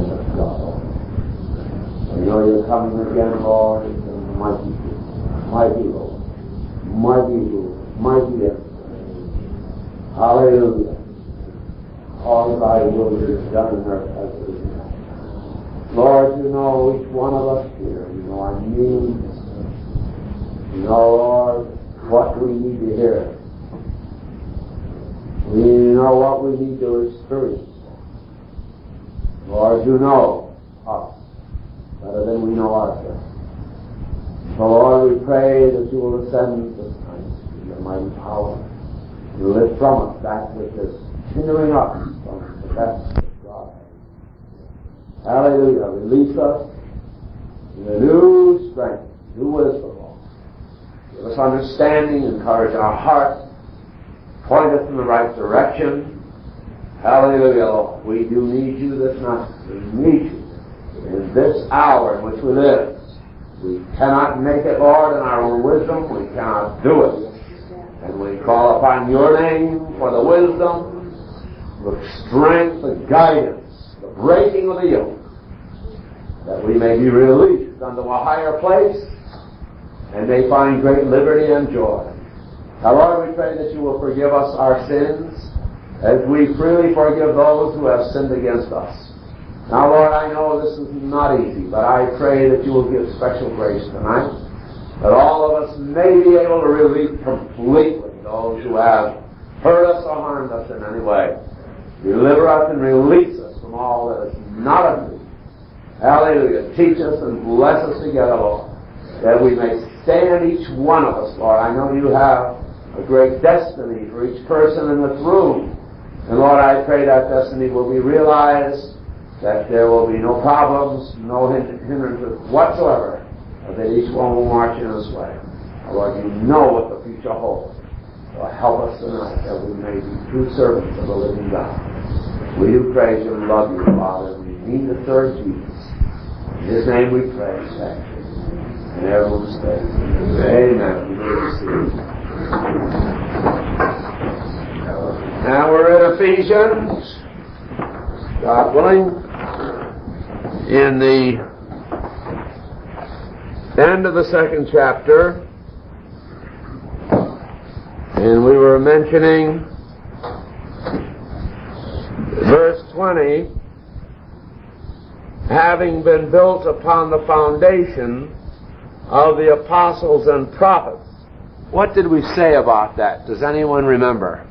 in us, God. We know you're coming again, Lord, in the mighty Lord, mighty end. Hallelujah. All thy will is done in earth as it is in heaven. Lord, you know each one of us here. You know our needs. You know, Lord, what we need to hear. We know what we need to experience. Lord, you know us better than we know ourselves. So, Lord, we pray that you will ascend this night in your mighty power. You lift from us that which is hindering us from the best of God. Hallelujah. Release us in a new strength, new wisdom, Lord. Give us understanding, encourage our hearts, point us in the right direction. Hallelujah, Lord. We do need you this night. We need you in this hour in which we live. We cannot make it, Lord, in our own wisdom. We cannot do it. And we call upon your name for the wisdom, the strength, the guidance, the breaking of the yoke, that we may be released unto a higher place and may find great liberty and joy. Now, Lord, we pray that you will forgive us our sins as we freely forgive those who have sinned against us. Now, Lord, I know this is not easy, but I pray that you will give special grace tonight, that all of us may be able to release completely those who have hurt us or harmed us in any way. Deliver us and release us from all that is not of thee. Hallelujah. Teach us and bless us together, Lord, that we may stand each one of us, Lord. I know you have a great destiny for each person in this room. And Lord, I pray that destiny will be realized, that there will be no problems, no hindrances whatsoever, but that each one will march in this way. Lord, you know what the future holds. So help us tonight that we may be true servants of the living God. We do praise you and love you, Father. We mean to serve Jesus. In his name we pray. Thank you. And everyone says, amen. You may be seated. Now we're in Ephesians, God willing, in the end of the second chapter, and we were mentioning verse 20, having been built upon the foundation of the apostles and prophets. What did we say about that? Does anyone remember?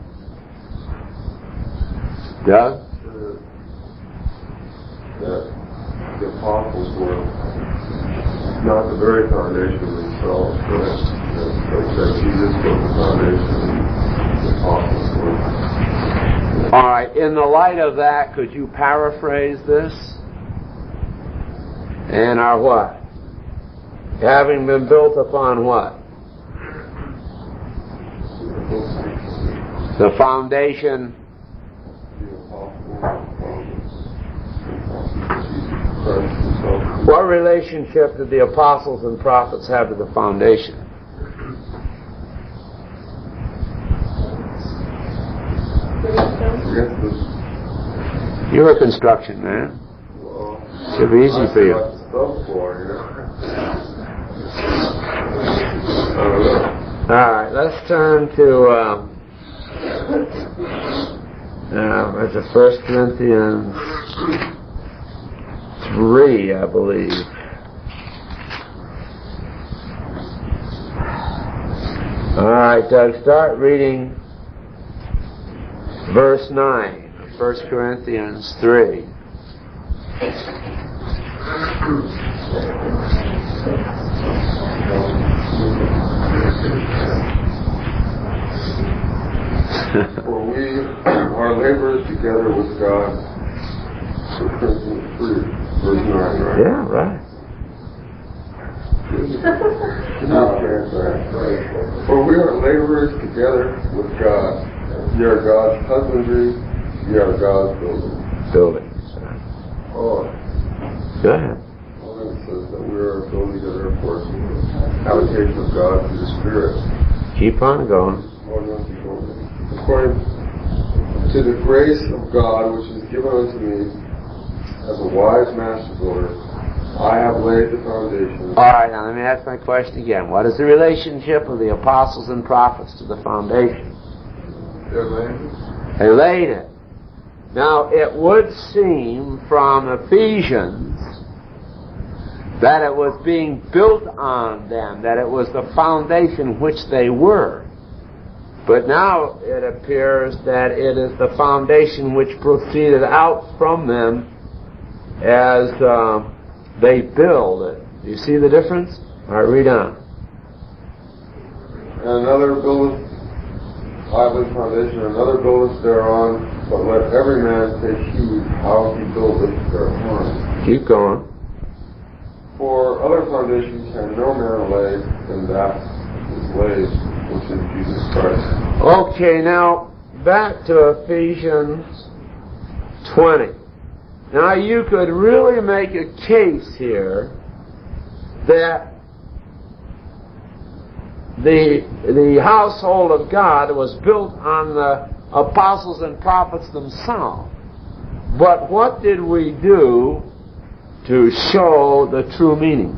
Doug? That the apostles were not the very foundation themselves, that Jesus built the foundation, the apostles were. All right, in the light of that, could you paraphrase this? And our what? Having been built upon what? The foundation. What relationship did the apostles and prophets have to the foundation? You're a construction man. Should be easy for you. Alright, let's turn to it's a 1 Corinthians 3, I believe. Alright, Doug, start reading verse 9, 1 Corinthians 3. For we are laborers together with God. 1 Corinthians 3, verse 9, right? Yeah, right. For we are laborers together with God. Ye are God's husbandry, ye are God's building. Oh. Go ahead. Well, it says that we are building together, of course, habitation of God through the Spirit. Keep on going. According to the grace of God which is given unto me, as a wise master builder, I have laid the foundation. All right, now let me ask my question again. What is the relationship of the apostles and prophets to the foundation? They laid it. Now, it would seem from Ephesians that it was being built on them, that it was the foundation which they were. But now it appears that it is the foundation which proceeded out from them as they build it. Do you see the difference? All right, read on. Another buildeth, I have laid the foundation, another buildeth thereon, but let every man take heed how he buildeth thereon. Keep going. For other foundations can no man lay than that is laid, which is Jesus Christ. Okay, now back to Ephesians 20. Now you could really make a case here that the household of God was built on the apostles and prophets themselves. But what did we do to show the true meaning?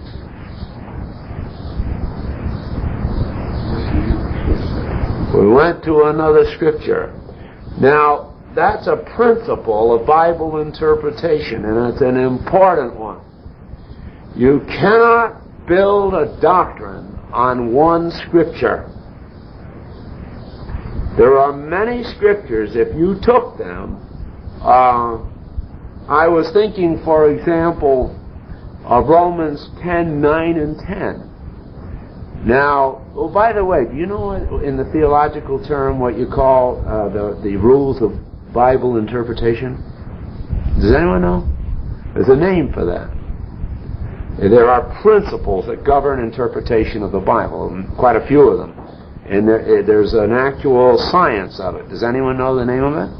We went to another scripture. Now, that's a principle of Bible interpretation, and it's an important one. You cannot build a doctrine on one scripture. There are many scriptures, if you took them, I was thinking, for example, of Romans 10, 9, and 10. Now, oh, by the way, do you know in the theological term what you call the rules of Bible interpretation? Does anyone know? There's a name for that. There are principles that govern interpretation of the Bible, and quite a few of them. And there's an actual science of it. Does anyone know the name of it?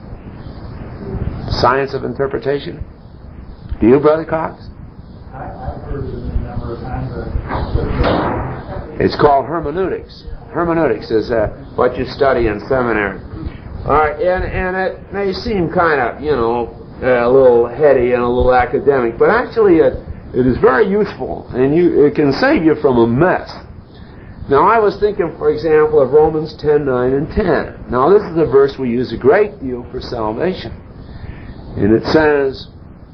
Science of interpretation? Do you, Brother Cox? I've heard it a number of times. It's called hermeneutics. Hermeneutics is what you study in seminary. All right, and it may seem kind of, a little heady and a little academic, but actually it is very useful, and it can save you from a mess. Now, I was thinking, for example, of Romans 10, 9, and 10. Now, this is a verse we use a great deal for salvation. And it says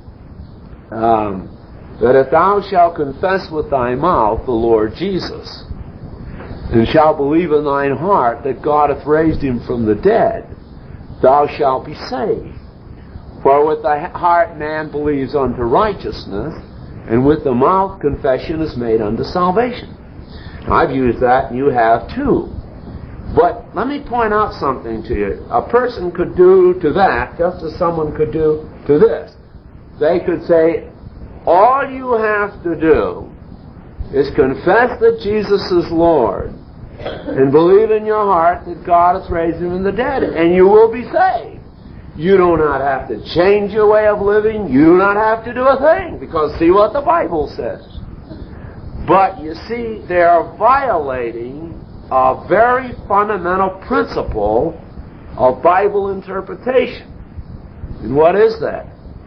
that if thou shalt confess with thy mouth the Lord Jesus, and shalt believe in thine heart that God hath raised him from the dead, thou shalt be saved. For with the heart man believes unto righteousness, and with the mouth confession is made unto salvation. I've used that, and you have too. But let me point out something to you. A person could do to that just as someone could do to this. They could say, all you have to do is confess that Jesus is Lord and believe in your heart that God hath raised him from the dead, and you will be saved. You do not have to change your way of living. You do not have to do a thing, because see what the Bible says. But you see, they are violating a very fundamental principle of Bible interpretation. And what is that?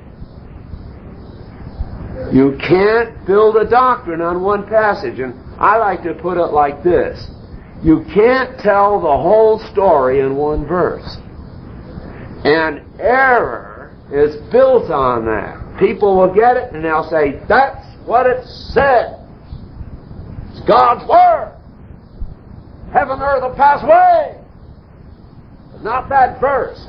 You can't build a doctrine on one passage. And I like to put it like this. You can't tell the whole story in one verse. And error is built on that. People will get it and they'll say, that's what it said. It's God's Word. Heaven and earth will pass away. But not that verse.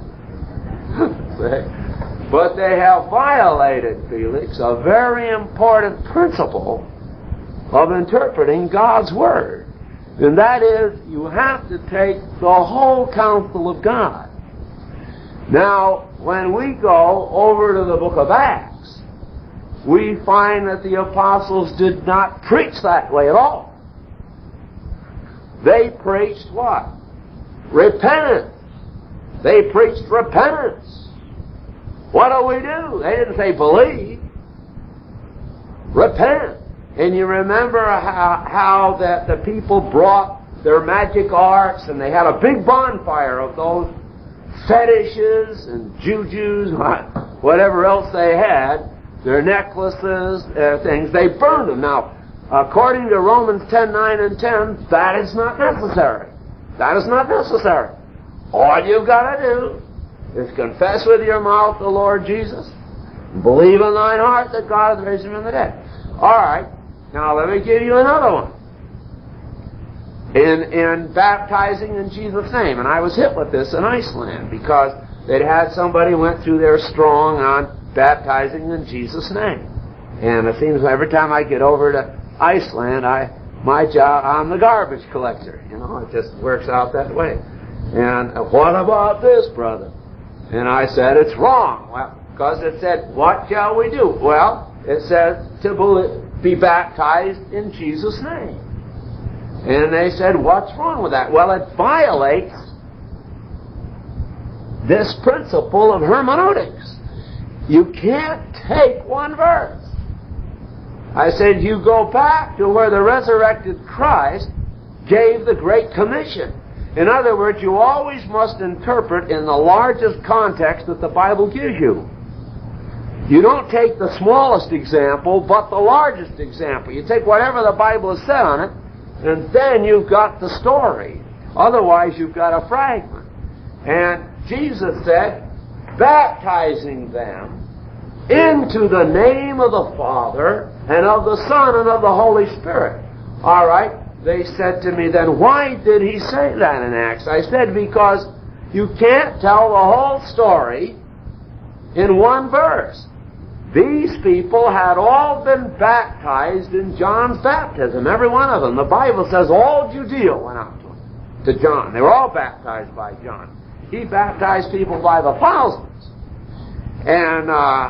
But they have violated, Felix, a very important principle of interpreting God's Word. And that is, you have to take the whole counsel of God. Now, when we go over to the book of Acts, we find that the apostles did not preach that way at all. They preached what? Repentance. They preached repentance. What do we do? They didn't say believe. Repent. And you remember how that the people brought their magic arts, and they had a big bonfire of those fetishes and jujus. whatever else they had, their necklaces, things, they burned them. Now, according to Romans 10:9 and 10, that is not necessary. That is not necessary. All you've got to do is confess with your mouth the Lord Jesus, believe in thine heart that God hath raised him from the dead. All right, now let me give you another one. In baptizing in Jesus' name, and I was hit with this in Iceland because they'd had somebody went through their strong on baptizing in Jesus' name. And it seems every time I get over to Iceland, my job, I'm the garbage collector. You know, it just works out that way. And what about this, brother? And I said, it's wrong. Well, because it said, what shall we do? Well, it says to be baptized in Jesus' name. And they said, what's wrong with that? Well, it violates this principle of hermeneutics. You can't take one verse. I said, you go back to where the resurrected Christ gave the Great Commission. In other words, you always must interpret in the largest context that the Bible gives you. You don't take the smallest example, but the largest example. You take whatever the Bible has said on it, and then you've got the story. Otherwise, you've got a fragment. And Jesus said, baptizing them into the name of the Father and of the Son and of the Holy Spirit. All right. They said to me, then why did he say that in Acts? I said, because you can't tell the whole story in one verse. These people had all been baptized in John's baptism, every one of them. The Bible says all Judea went out to John. They were all baptized by John. He baptized people by the thousands. And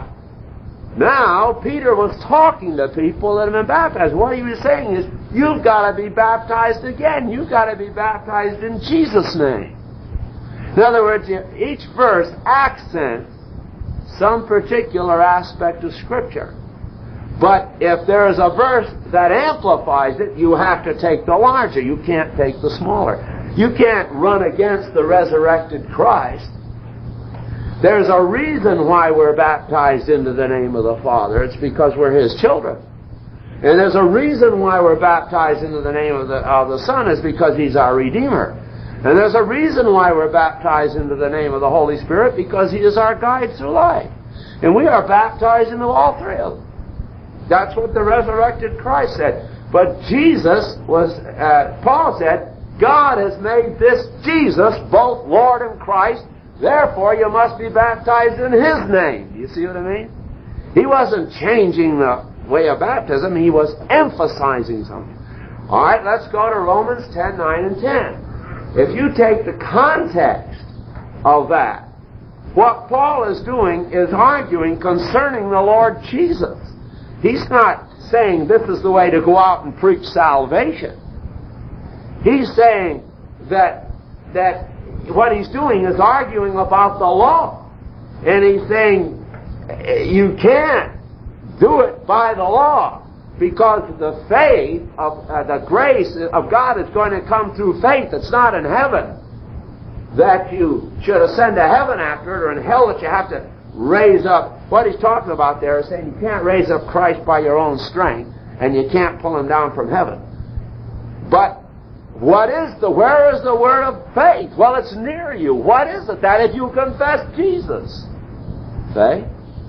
now Peter was talking to people that had been baptized. What he was saying is, you've got to be baptized again. You've got to be baptized in Jesus' name. In other words, each verse accents some particular aspect of Scripture. But if there is a verse that amplifies it, you have to take the larger. You can't take the smaller. You can't run against the resurrected Christ. There's a reason why we're baptized into the name of the Father. It's because we're His children. And there's a reason why we're baptized into the name of the Son, is because He's our Redeemer. And there's a reason why we're baptized into the name of the Holy Spirit, because He is our guide through life. And we are baptized into all three of them. That's what the resurrected Christ said. But Jesus was, Paul said, God has made this Jesus both Lord and Christ, therefore you must be baptized in His name. Do you see what I mean? He wasn't changing the way of baptism, he was emphasizing something. All right, let's go to Romans 10:9 and 10. If you take the context of that, what Paul is doing is arguing concerning the Lord Jesus. He's not saying this is the way to go out and preach salvation. He's saying that what he's doing is arguing about the law. And he's saying you can't do it by the law, because the faith of the grace of God is going to come through faith. It's not in heaven that you should ascend to heaven after it, or in hell that you have to raise up. What he's talking about there is saying you can't raise up Christ by your own strength, and you can't pull Him down from heaven. But where is the word of faith? Well, it's near you. What is it? That if you confess Jesus. See?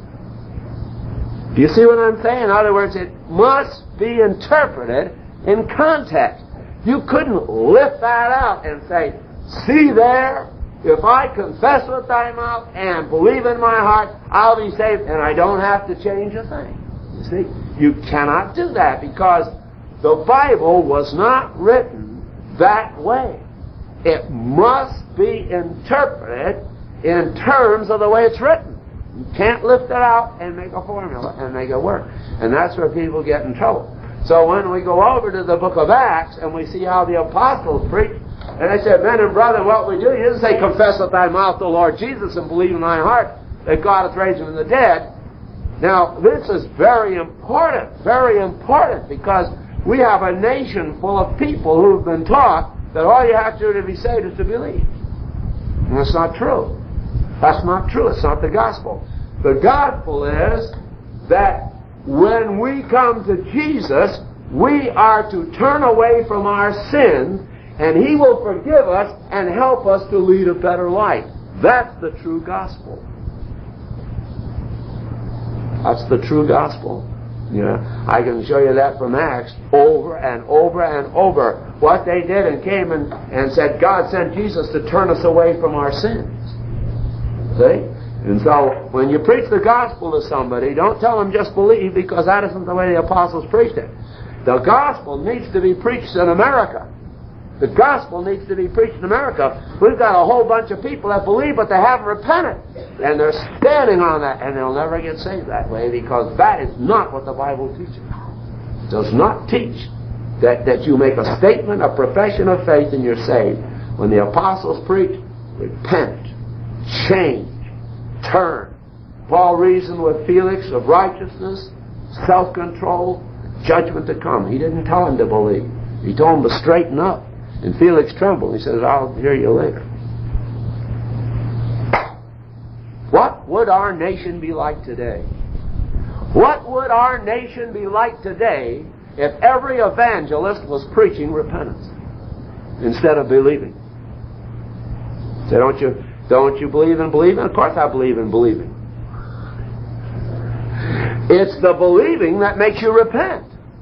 Do you see what I'm saying? In other words, it must be interpreted in context. You couldn't lift that out and say, see there, if I confess with thy mouth and believe in my heart, I'll be saved, and I don't have to change a thing. You see? You cannot do that, because the Bible was not written that way. It must be interpreted in terms of the way it's written. You can't lift it out and make a formula and make it work. And that's where people get in trouble. So when we go over to the book of Acts and we see how the apostles preach, and they said, men and brethren, what we do, he doesn't say, confess with thy mouth the Lord Jesus and believe in thine heart that God hath raised him from the dead. Now, this is very important, because we have a nation full of people who've been taught that all you have to do to be saved is to believe. And that's not true. That's not true. It's not the gospel. The gospel is that when we come to Jesus, we are to turn away from our sins, and He will forgive us and help us to lead a better life. That's the true gospel. That's the true gospel. I can show you that from Acts over and over and over. What they did and came and said, God sent Jesus to turn us away from our sins. See? And so, when you preach the gospel to somebody, don't tell them just believe, because that isn't the way the apostles preached it. The gospel needs to be preached in America. The gospel needs to be preached in America. We've got a whole bunch of people that believe, but they haven't repented. And they're standing on that, and they'll never get saved that way, because that is not what the Bible teaches. It does not teach that you make a statement, a profession of faith, and you're saved. When the apostles preach, repent, change, turn. Paul reasoned with Felix of righteousness, self-control, judgment to come. He didn't tell him to believe. He told him to straighten up. And Felix trembled. He says, I'll hear you later. What would our nation be like today? What would our nation be like today if every evangelist was preaching repentance instead of believing? Say, don't you believe in believing? Of course I believe in believing. It's the believing that makes you repent.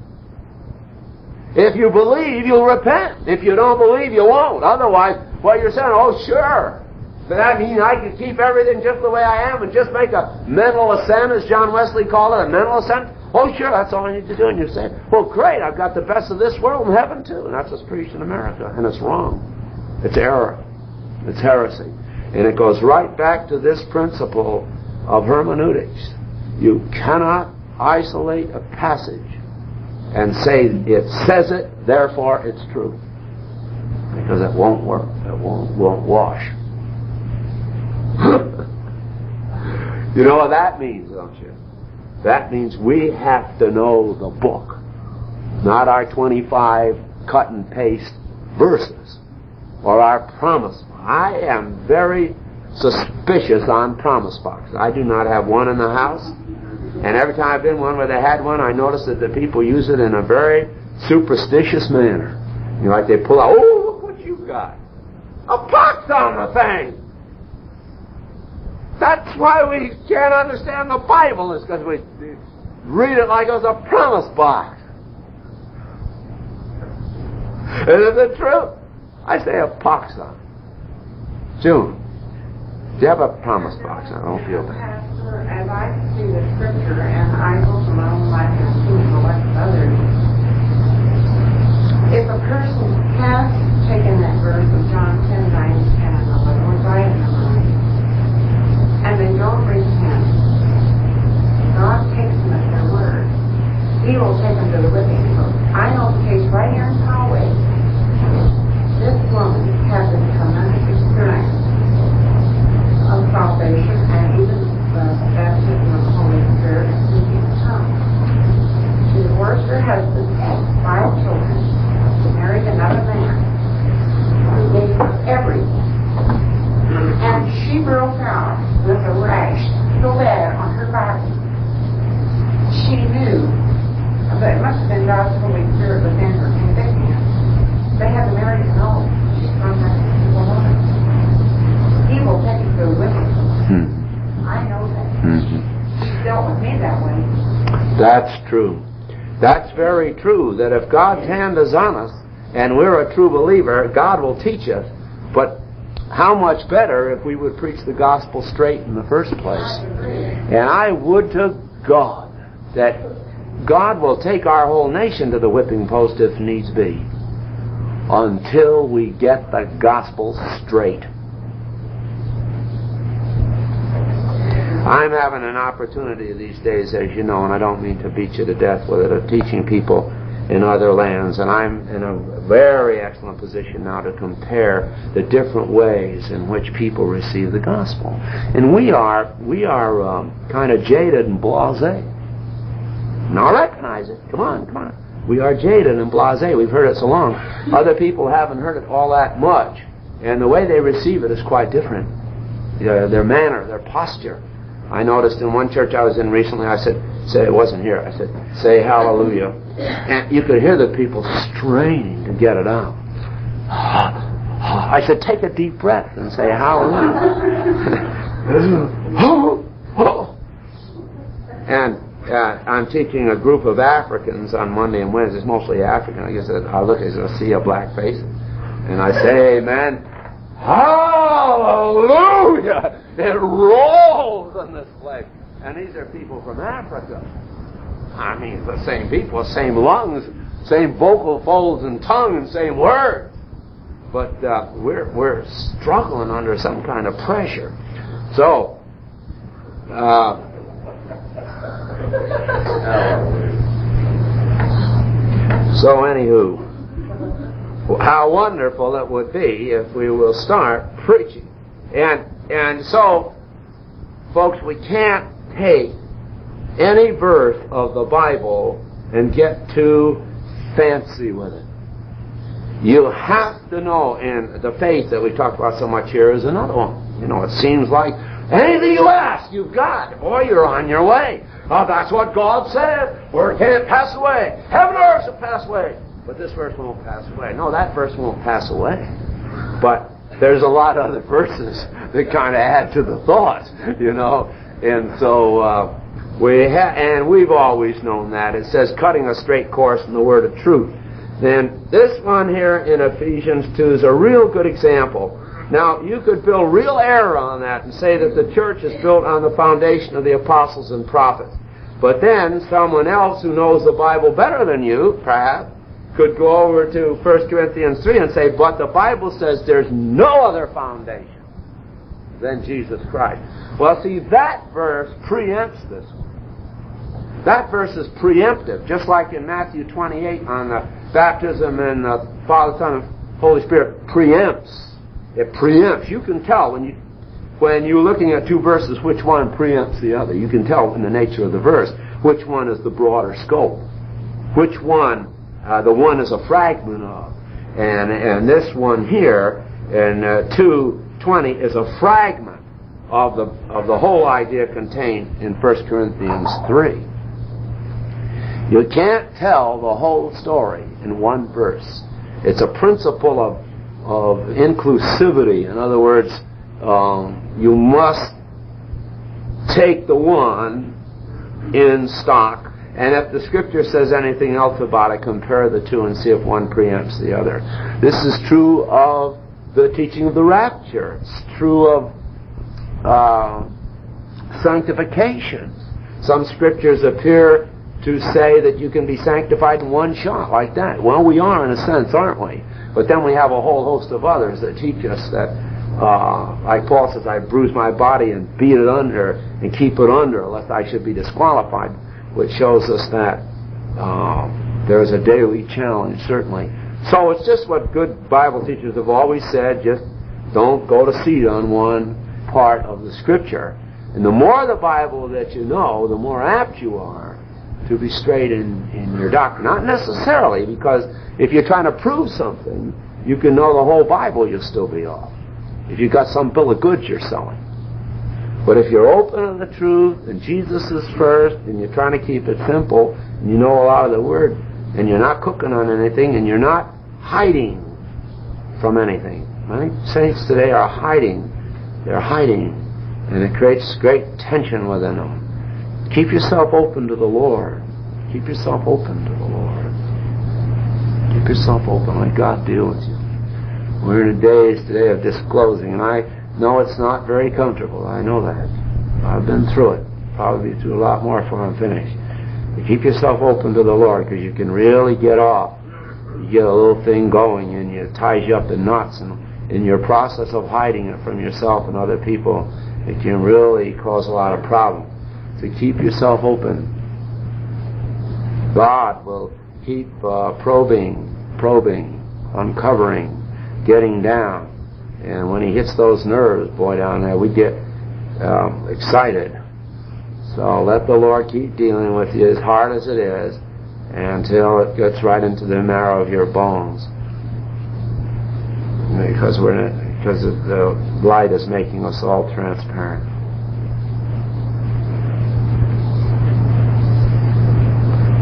If you believe, you'll repent. If you don't believe, you won't. Otherwise, what you're saying, oh, sure. But that means I can keep everything just the way I am and just make a mental assent, as John Wesley called it, a mental assent. Oh, sure, that's all I need to do. And you say, well, great, I've got the best of this world and heaven too. And that's what's preached in America. And it's wrong. It's error. It's heresy. And it goes right back to this principle of hermeneutics. You cannot isolate a passage and say it says it, therefore it's true. Because it won't work. It won't wash. You know what that means, don't you? That means we have to know the book, not our 25 cut and paste verses or our promise. I am very suspicious on promise boxes. I do not have one in the house. And every time I've been one where they had one, I noticed that the people use it in a very superstitious manner. Like they pull out, oh, look what you've got. A box on the thing. That's why we can't understand the Bible, is because we read it like it was a promise box. Isn't it true? I say a box on it. June, do you have a promise box on it? I don't feel bad. As I see the scripture, and I go from my own life and see the life of others, if a person has taken that verse of John 10, 9, and 11, which I have memorized, and they don't repent, God takes them at their word. He will take them to the whipping post. I know the case right here in Poway. This woman had this tremendous experience of salvation and even baptism of the Holy Spirit and speaking in tongues. She divorced her husband, had 5 children, married another man who gave her everything. And she broke out with a rash so bad on her body. She knew, but it must have been God's Holy Spirit within her convicting her. They had to marry to know. She's contacted the woman. He will take you to a witness. I know that. He's dealt with me that way. That's true. That's very true, that if God's hand is on us and we're a true believer, God will teach us. But how much better if we would preach the gospel straight in the first place. And I would to God that God will take our whole nation to the whipping post if needs be, until we get the gospel straight. I'm having an opportunity these days, as you know, and I don't mean to beat you to death with it, of teaching people in other lands. And I'm in a very excellent position now to compare the different ways in which people receive the gospel. And we are kind of jaded and blasé. Now recognize it. Come on. We are jaded and blasé. We've heard it so long. Other people haven't heard it all that much. And the way they receive it is quite different. Their manner, their posture. I noticed in one church I was in recently, I said, it wasn't here, I said, say hallelujah. And you could hear the people straining to get it out. I said, take a deep breath and say hallelujah. And I'm teaching a group of Africans on Monday and Wednesdays, mostly African. I guess I look and I see a black face. And I say, amen. Hallelujah! It rolls in this place. And these are people from Africa. I mean, the same people, same lungs, same vocal folds and tongue, and same words. But we're struggling under some kind of pressure. So, anywho, how wonderful it would be if we will start preaching. And so, folks, we can't take any verse of the Bible and get too fancy with it. You have to know, and the faith that we talk about so much here is another one. You know, it seems like anything you ask, you've got. Boy, you're on your way. Oh, that's what God said. Word can't pass away. Heaven and earth will pass away. But this verse won't pass away. No, that verse won't pass away. But there's a lot of other verses that kind of add to the thought, you know. And so we've always known that. It says, cutting a straight course in the word of truth. Then this one here in Ephesians 2 is a real good example. Now, you could build real error on that and say that the church is built on the foundation of the apostles and prophets. But then someone else who knows the Bible better than you, perhaps, could go over to 1 Corinthians 3 and say, but the Bible says there's no other foundation than Jesus Christ. Well, see, that verse preempts this one. That verse is preemptive, just like in Matthew 28 on the baptism and the Father, Son, and Holy Spirit preempts. It preempts. You can tell when you're looking at two verses which one preempts the other. You can tell in the nature of the verse which one is the broader scope, which one the one is a fragment of, and this one here in 2:20 is a fragment of the whole idea contained in 1 Corinthians 3. You can't tell the whole story in one verse. It's a principle of inclusivity. In other words, you must take the one in stock, and if the Scripture says anything else about it, compare the two and see if one preempts the other. This is true of the teaching of the rapture. It's true of sanctification. Some Scriptures appear to say that you can be sanctified in one shot like that. Well, we are in a sense, aren't we? But then we have a whole host of others that teach us that, like Paul says, I bruise my body and beat it under and keep it under, lest I should be disqualified, which shows us that there is a daily challenge, certainly. So it's just what good Bible teachers have always said, just don't go to seed on one part of the Scripture. And the more the Bible that you know, the more apt you are to be straight in your doctrine. Not necessarily, because if you're trying to prove something, you can know the whole Bible, you'll still be off. If you've got some bill of goods you're selling. But if you're open to the truth, and Jesus is first, and you're trying to keep it simple, and you know a lot of the Word, and you're not cooking on anything, and you're not hiding from anything. Many saints today are hiding. They're hiding, and it creates great tension within them. Keep yourself open to the Lord. Keep yourself open to the Lord. Keep yourself open. Let God deal with you. We're in days today of disclosing, and I know it's not very comfortable. I know that. I've been through it. Probably through a lot more before I'm finished. But keep yourself open to the Lord, because you can really get off. You get a little thing going, and it ties you up in knots, and in your process of hiding it from yourself and other people, it can really cause a lot of problems. So keep yourself open. God will keep probing, uncovering, getting down. And when He hits those nerves, boy, down there, we get excited. So let the Lord keep dealing with you as hard as it is until it gets right into the marrow of your bones. Because the light is making us all transparent.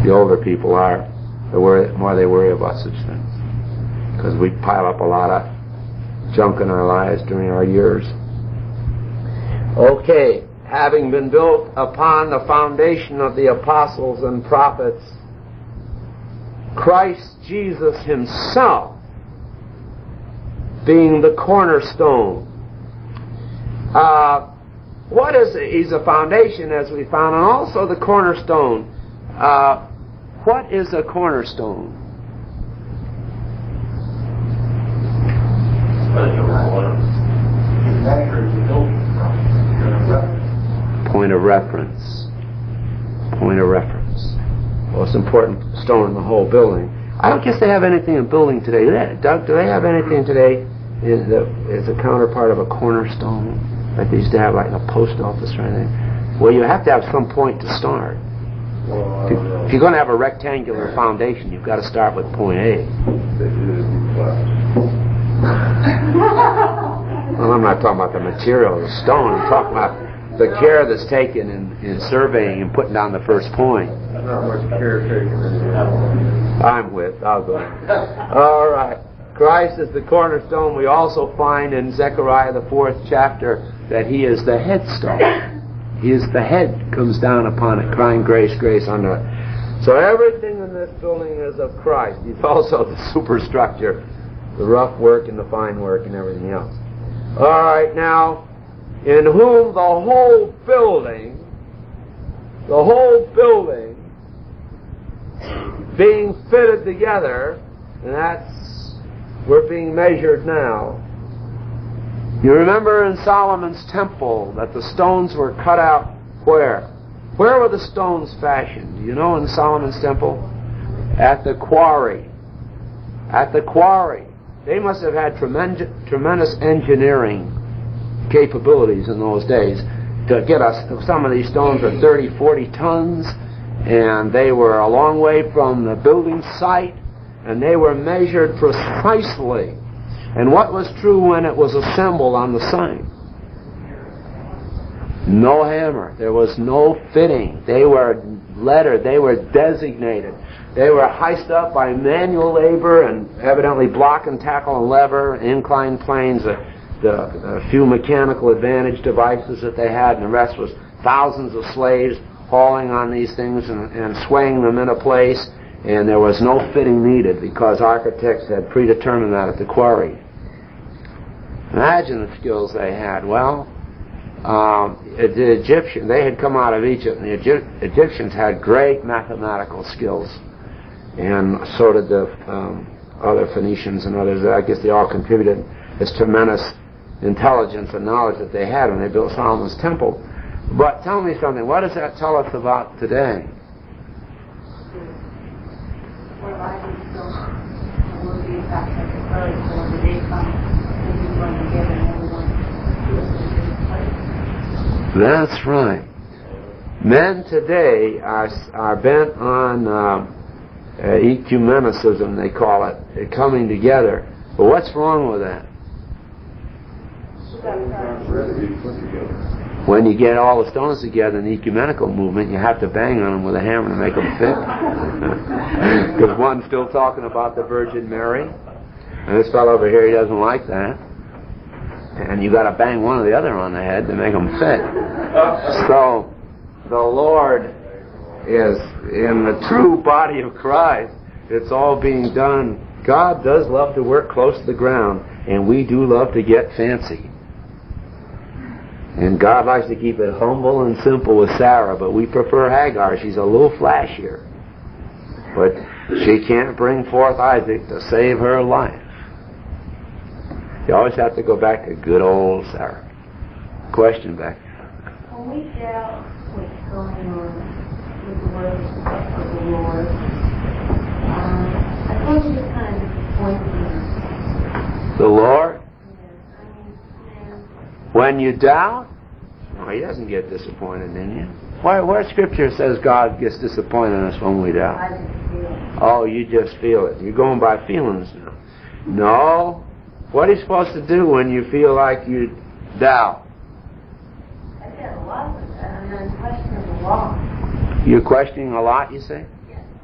The older people are, the more they worry about such things. Because we pile up a lot of junk in our lives during our years. Okay, having been built upon the foundation of the apostles and prophets, Christ Jesus himself being the cornerstone. What is it? He's a foundation, as we found, and also the cornerstone. What is a cornerstone? Point of reference. Point of reference. Most important stone in the whole building. I don't guess they have anything in building today. Doug, do they have anything today as a counterpart of a cornerstone? Like they used to have like in a post office or anything? Well, you have to have some point to start. If you're going to have a rectangular foundation, you've got to start with point A. Well, I'm not talking about the material of the stone. I'm talking about the care that's taken in surveying and putting down the first point. Not much care taken anymore. I'll go. All right. Christ is the cornerstone. We also find in Zechariah the 4th chapter that he is the headstone. He is the head, comes down upon it, crying grace, grace unto it. So everything in this building is of Christ. He's also the superstructure, the rough work and the fine work and everything else. All right, now, in whom the whole building being fitted together, and we're being measured now. You remember in Solomon's temple that the stones were cut out where? Where were the stones fashioned? Do you know in Solomon's temple? At the quarry. At the quarry. They must have had tremendous engineering capabilities in those days to get us. Some of these stones were 30, 40 tons, and they were a long way from the building site, and they were measured precisely. And what was true when it was assembled on the site? No hammer. There was no fitting. They were lettered. They were designated. They were hiced up by manual labor and evidently block and tackle and lever, inclined planes, the few mechanical advantage devices that they had, and the rest was thousands of slaves hauling on these things and swaying them into place, and there was no fitting needed because architects had predetermined that at the quarry. Imagine the skills they had. Well, the Egyptians, they had come out of Egypt, and the Egyptians had great mathematical skills, and so did the other Phoenicians and others. I guess they all contributed this tremendous intelligence and knowledge that they had when they built Solomon's temple. But tell me something, what does that tell us about today? Well, I think so. We'll be back at the quarry, so when the day comes, we'll be going together and everyone to a place. That's right. Men today are bent on ecumenicism, they call it. They're coming together. But what's wrong with that? When you get all the stones together in the ecumenical movement, you have to bang on them with a hammer to make them fit. Because one's still talking about the Virgin Mary, and this fellow over here, he doesn't like that. And you got to bang one or the other on the head to make them fit. So the Lord is in the true body of Christ. It's all being done. God does love to work close to the ground, and we do love to get fancy. And God likes to keep it humble and simple with Sarah, but we prefer Hagar. She's a little flashier. But she can't bring forth Isaac to save her life. You always have to go back to good old Sarah. Question back. When we doubt what's going on with the word of the Lord, I think we just kind of disappointed. The Lord? Yeah. When you doubt? No, he doesn't get disappointed in you. Where Scripture says God gets disappointed in us when we doubt? I didn't feel it. Oh, you just feel it. You're going by feelings now. No. What are you supposed to do when you feel like you doubt? I did a lot of that, and I'm questioning a lot. You're questioning a lot, you say? Yes.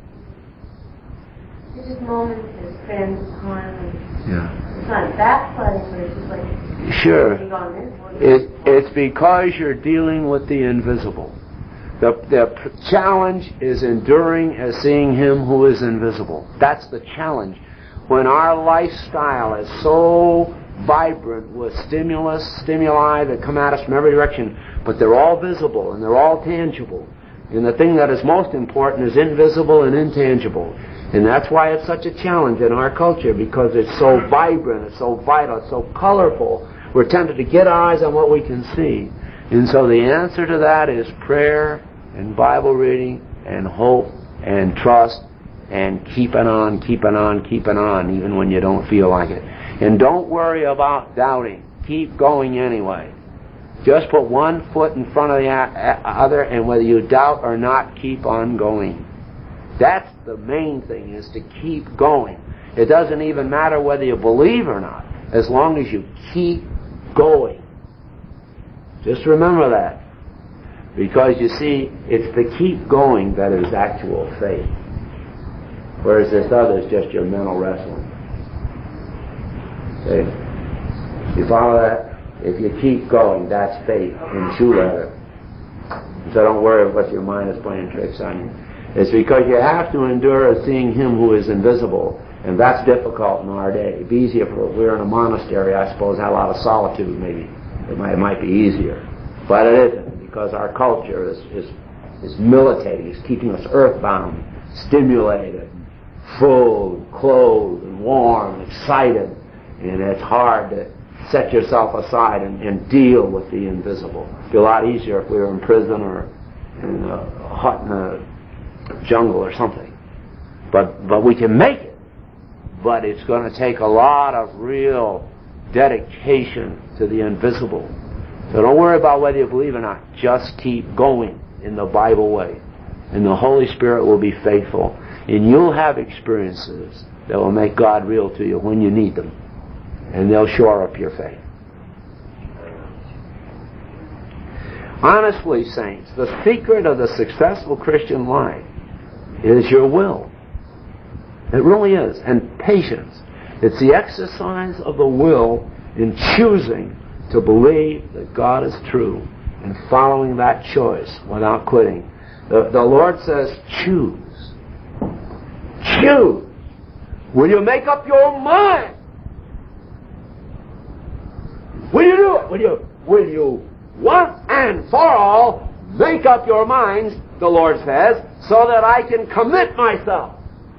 It's just moments to spend time. Yeah. It's not backsliding, but it's just like... Sure. It's because you're dealing with the invisible. The challenge is enduring as seeing Him who is invisible. That's the challenge. When our lifestyle is so vibrant with stimuli that come at us from every direction, but they're all visible and they're all tangible. And the thing that is most important is invisible and intangible. And that's why it's such a challenge in our culture, because it's so vibrant, it's so vital, it's so colorful. We're tempted to get our eyes on what we can see. And so the answer to that is prayer and Bible reading and hope and trust and keeping on, even when you don't feel like it. And don't worry about doubting. Keep going anyway. Just put one foot in front of the other, and whether you doubt or not, keep on going. That's the main thing, is to keep going. It doesn't even matter whether you believe or not, as long as you keep going. Just remember that. Because you see, it's the keep going that is actual faith. Whereas this other is just your mental wrestling. See? You follow that? If you keep going, that's faith in true letter. So don't worry what your mind is playing tricks on you. It's because you have to endure as seeing Him who is invisible. And that's difficult in our day. It'd be easier if we're in a monastery, I suppose, had a lot of solitude maybe. It might be easier. But it isn't, because our culture is militating. It's keeping us earthbound, stimulated, full, clothed, and warm, and excited. And it's hard to set yourself aside and deal with the invisible. It'd be a lot easier if we were in prison or in a hut in a jungle or something. But we can make it. But it's going to take a lot of real dedication to the invisible. So don't worry about whether you believe or not. Just keep going in the Bible way. And the Holy Spirit will be faithful. And you'll have experiences that will make God real to you when you need them. And they'll shore up your faith. Honestly, saints, the secret of the successful Christian life is your will. It really is. And patience. It's the exercise of the will in choosing to believe that God is true and following that choice without quitting. The Lord says, choose. Choose. Will you make up your mind? Will you do it? Will you once and for all make up your minds, the Lord says, so that I can commit myself?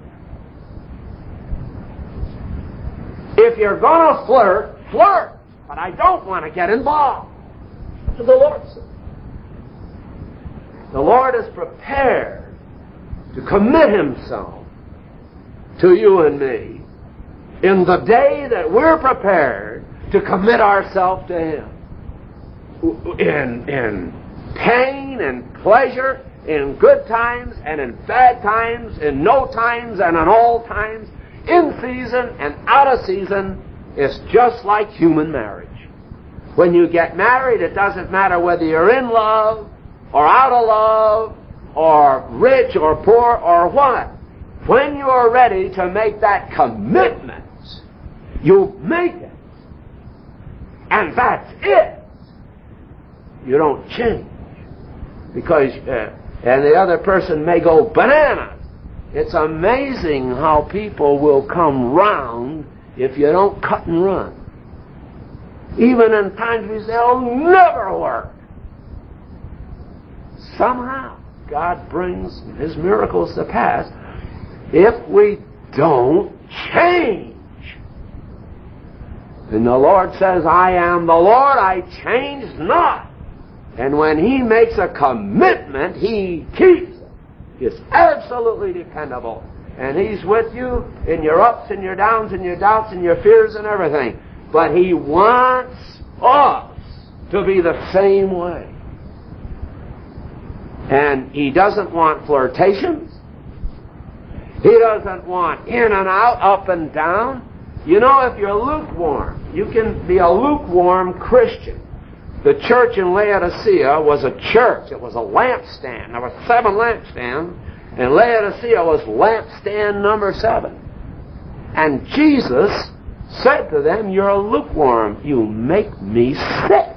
If you're going to flirt, flirt. But I don't want to get involved. That's what the Lord says. The Lord is prepared to commit Himself to you and me in the day that we're prepared to commit ourselves to Him. In pain and pleasure, in good times and in bad times, in no times and in all times, in season and out of season. It's just like human marriage. When you get married, it doesn't matter whether you're in love or out of love or rich or poor or what. When you are ready to make that commitment, you make it. And that's it. You don't change. Because, and the other person may go bananas. It's amazing how people will come round if you don't cut and run. Even in times we say, it'll never work. Somehow, God brings His miracles to pass if we don't change. And the Lord says, I am the Lord, I change not. And when He makes a commitment, He keeps it. It's absolutely dependable. And He's with you in your ups and your downs and your doubts and your fears and everything. But He wants us to be the same way. And He doesn't want flirtations. He doesn't want in and out, up and down. You know, if you're lukewarm, you can be a lukewarm Christian. The church in Laodicea was a church. It was a lampstand. There were 7 lampstands. And Laodicea was lampstand number 7. And Jesus said to them, "You're lukewarm. You make me sick."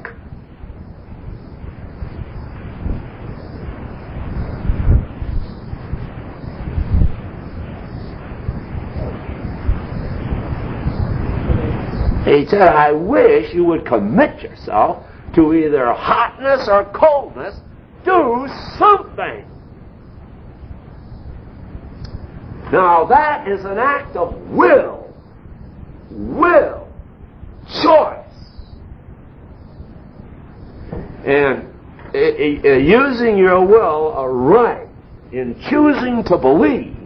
He said, "I wish you would commit yourself to either hotness or coldness. Do something." Now that is an act of will, choice. And using your will aright in choosing to believe,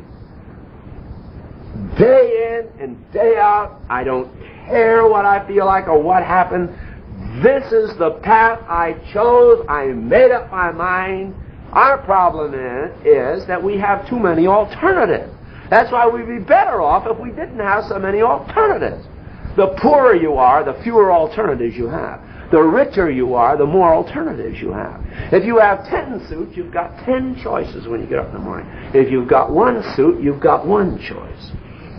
day in and day out, I don't care what I feel like or what happened. This is the path I chose. I made up my mind. Our problem is that we have too many alternatives. That's why we'd be better off if we didn't have so many alternatives. The poorer you are, the fewer alternatives you have. The richer you are, the more alternatives you have. If you have 10 suits, you've got 10 choices when you get up in the morning. If you've got one suit, you've got one choice.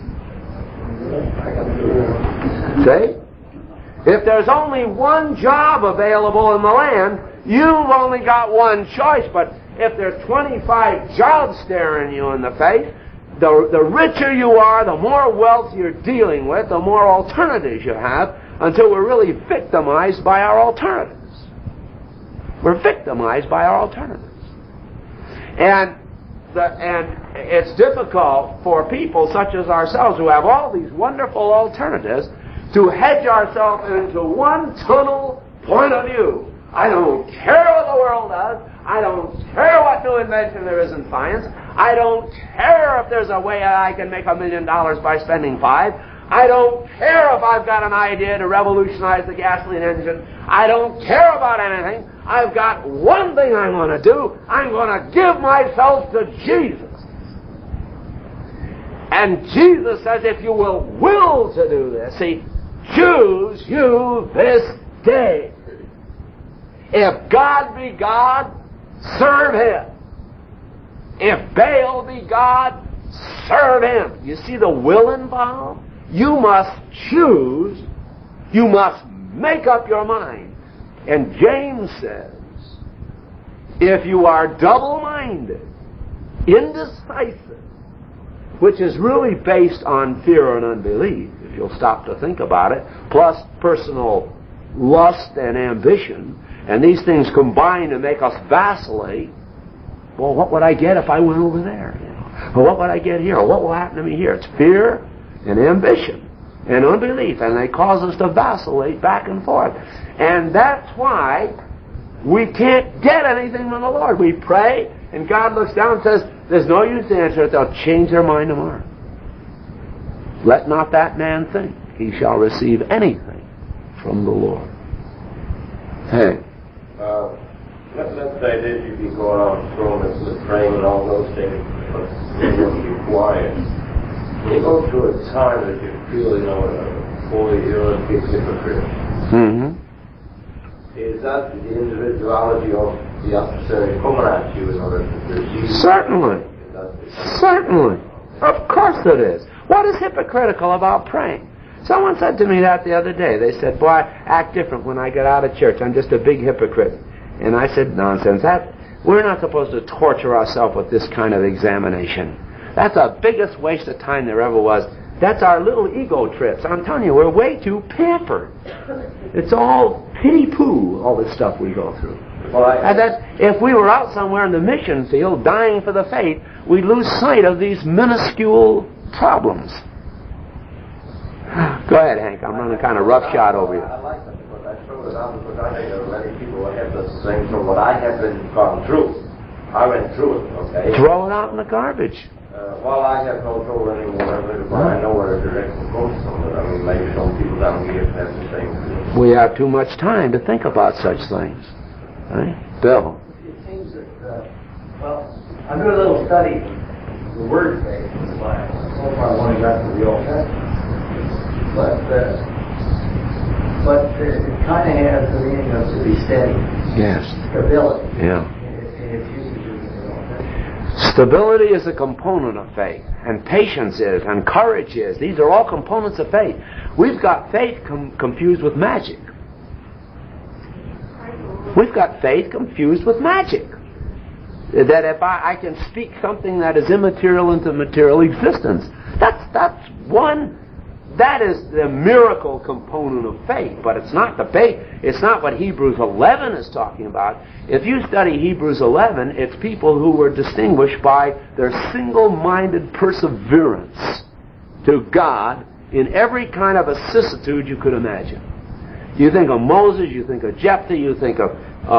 See? If there's only one job available in the land, you've only got one choice. But if there's 25 jobs staring you in the face, the richer you are, the more wealth you're dealing with, the more alternatives you have, until we're really victimized by our alternatives. We're victimized by our alternatives. And it's difficult for people such as ourselves who have all these wonderful alternatives to hedge ourselves into one tunnel point of view. I don't care what the world does. I don't care what new invention there is in science. I don't care if there's a way I can make $1 million by spending $5. I don't care if I've got an idea to revolutionize the gasoline engine. I don't care about anything. I've got one thing I'm going to do. I'm going to give myself to Jesus. And Jesus says, if you will to do this, see, choose you this day. If God be God, serve Him. If Baal be God, serve him. You see the will involved? You must choose. You must make up your mind. And James says, if you are double-minded, indecisive, which is really based on fear and unbelief, if you'll stop to think about it, plus personal lust and ambition, and these things combine to make us vacillate. Well, what would I get if I went over there? Or what would I get here? Or what will happen to me here? It's fear and ambition and unbelief, and they cause us to vacillate back and forth. And that's why we can't get anything from the Lord. We pray, and God looks down and says, there's no use to answer it. They'll change their mind tomorrow. Let not that man think he shall receive anything from the Lord. Hey. Let's say this, you'd be going on strong and praying and all those things, but you'll be quiet. When you go through a time that you feel, boy, you're a big hypocrite. Mm-hmm. Is that the individuality of the adversary coming at you in order to receive? Certainly. Certainly. Of course it is. What is hypocritical about praying? Someone said to me that the other day. They said, boy, I act different when I get out of church. I'm just a big hypocrite. And I said, nonsense. We're not supposed to torture ourselves with this kind of examination. That's the biggest waste of time there ever was. That's our little ego trips. I'm telling you, we're way too pampered. It's all pity-poo, all this stuff we go through. And that if we were out somewhere in the mission field dying for the faith, we'd lose sight of these minuscule problems. Go ahead, Hank. I'm running kind of roughshod over you. I like that because I throw it out because I think there are many people who have the same from what I have gone through. I went through it, okay? Throw it out in the garbage. Well, I have no trouble anymore, but I know where the direction goes from it. I mean, maybe some people down here have the same thing. We have too much time to think about such things. Right? Bill? It seems that, I'm doing a little study the word faith in the Bible. So far, I've only got to the Old Testament. But it kind of has the meaning of to be steady. Yes. Stability. Yeah. In its usage in the Old Testament. Stability is a component of faith, and patience is, and courage is. These are all components of faith. We've got faith confused with magic. We've got faith confused with magic. That if I can speak something that is immaterial into material existence, that's one. That is the miracle component of faith, but it's not the faith. It's not what Hebrews 11 is talking about. If you study Hebrews 11, it's people who were distinguished by their single-minded perseverance to God in every kind of vicissitude you could imagine. You think of Moses, you think of Jephthah, you think of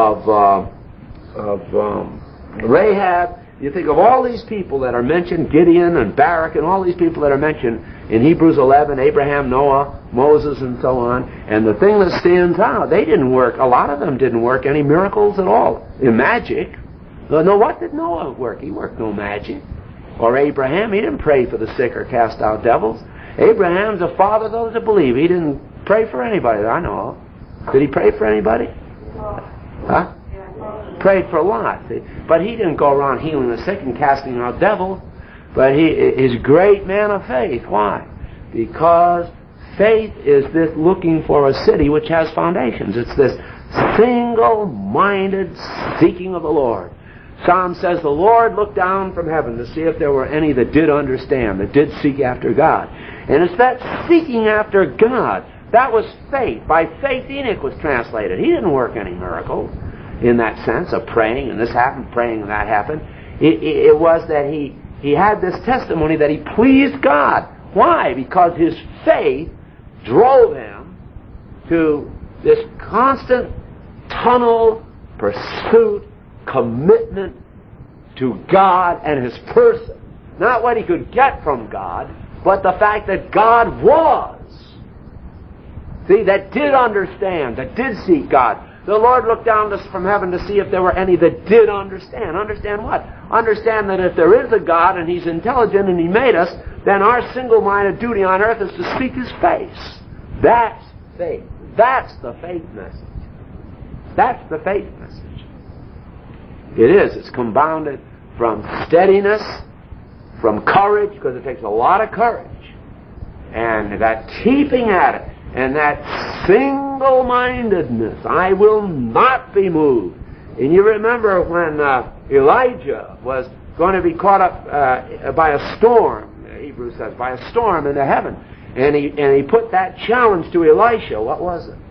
Rahab, you think of all these people that are mentioned, Gideon and Barak and all these people that are mentioned in Hebrews 11, Abraham, Noah, Moses, and so on. And the thing that stands out, they didn't work, a lot of them didn't work any miracles at all in magic. No, what did Noah work? He worked no magic. Or Abraham, he didn't pray for the sick or cast out devils. Abraham's a father of those that believe. He didn't pray for anybody that I know of. Did he pray for anybody? Huh? Prayed for Lot. But he didn't go around healing the sick and casting out devils. But he is a great man of faith. Why? Because faith is this looking for a city which has foundations. It's this single-minded seeking of the Lord. Psalm says, the Lord looked down from heaven to see if there were any that did understand, that did seek after God. And it's that seeking after God. That was faith. By faith Enoch was translated. He didn't work any miracles in that sense of praying, and this happened, praying, and that happened. It was that he had this testimony that he pleased God. Why? Because his faith drove him to this constant tunnel, pursuit, commitment to God and his person. Not what he could get from God, but the fact that God was. See, that did understand, that did seek God. The Lord looked down from heaven to see if there were any that did understand. Understand what? Understand that if there is a God and He's intelligent and He made us, then our single-minded duty on earth is to seek His face. That's faith. That's the faith message. That's the faith message. It is. It's compounded from steadiness, from courage, because it takes a lot of courage, and that keeping at it, and that single-mindedness. I will not be moved. And you remember when Elijah was going to be caught up by a storm, Hebrews says, by a storm into heaven. And he put that challenge to Elisha. What was it?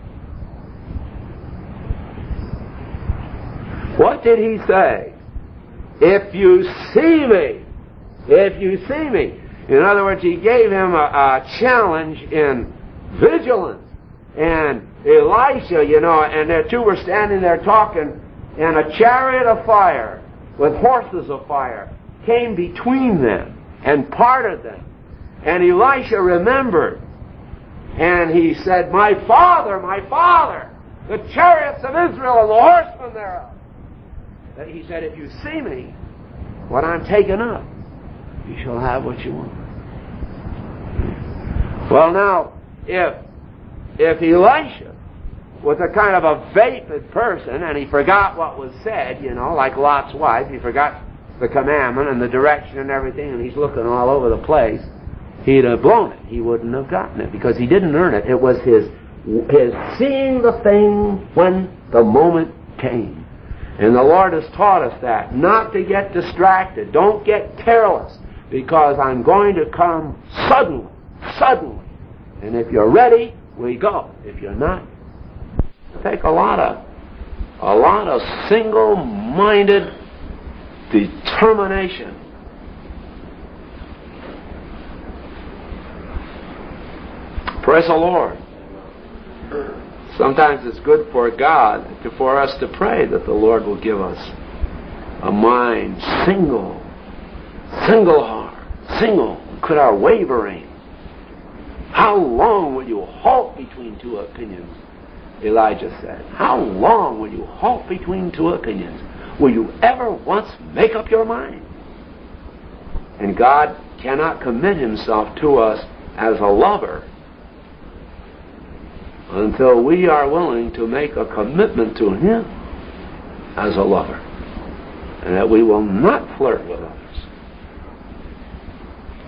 What did he say? If you see me. If you see me. In other words, he gave him a challenge in vigilance. And Elisha, and the two were standing there talking, and a chariot of fire with horses of fire came between them and parted them. And Elisha remembered, and he said, my father, the chariots of Israel and the horsemen thereof. He said, if you see me, when I'm taken up, you shall have what you want. Well, now, if Elisha was a kind of a vapid person and he forgot what was said, like Lot's wife, he forgot the commandment and the direction and everything, and he's looking all over the place, he'd have blown it. He wouldn't have gotten it because he didn't earn it. It was his seeing the thing when the moment came. And the Lord has taught us that, not to get distracted. Don't get careless, because I'm going to come suddenly. And if you're ready, we go. If you're not, take a lot of single-minded determination. Praise the Lord. Sometimes it's good for God, for us to pray that the Lord will give us a mind single heart, quit our wavering. How long will you halt between two opinions? Elijah said. How long will you halt between two opinions? Will you ever once make up your mind? And God cannot commit Himself to us as a lover until we are willing to make a commitment to Him as a lover, and that we will not flirt with others.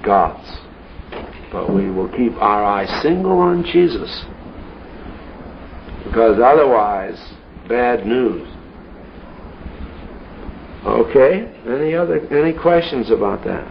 gods. But we will keep our eyes single on Jesus, because otherwise, bad news. Okay? Any questions about that?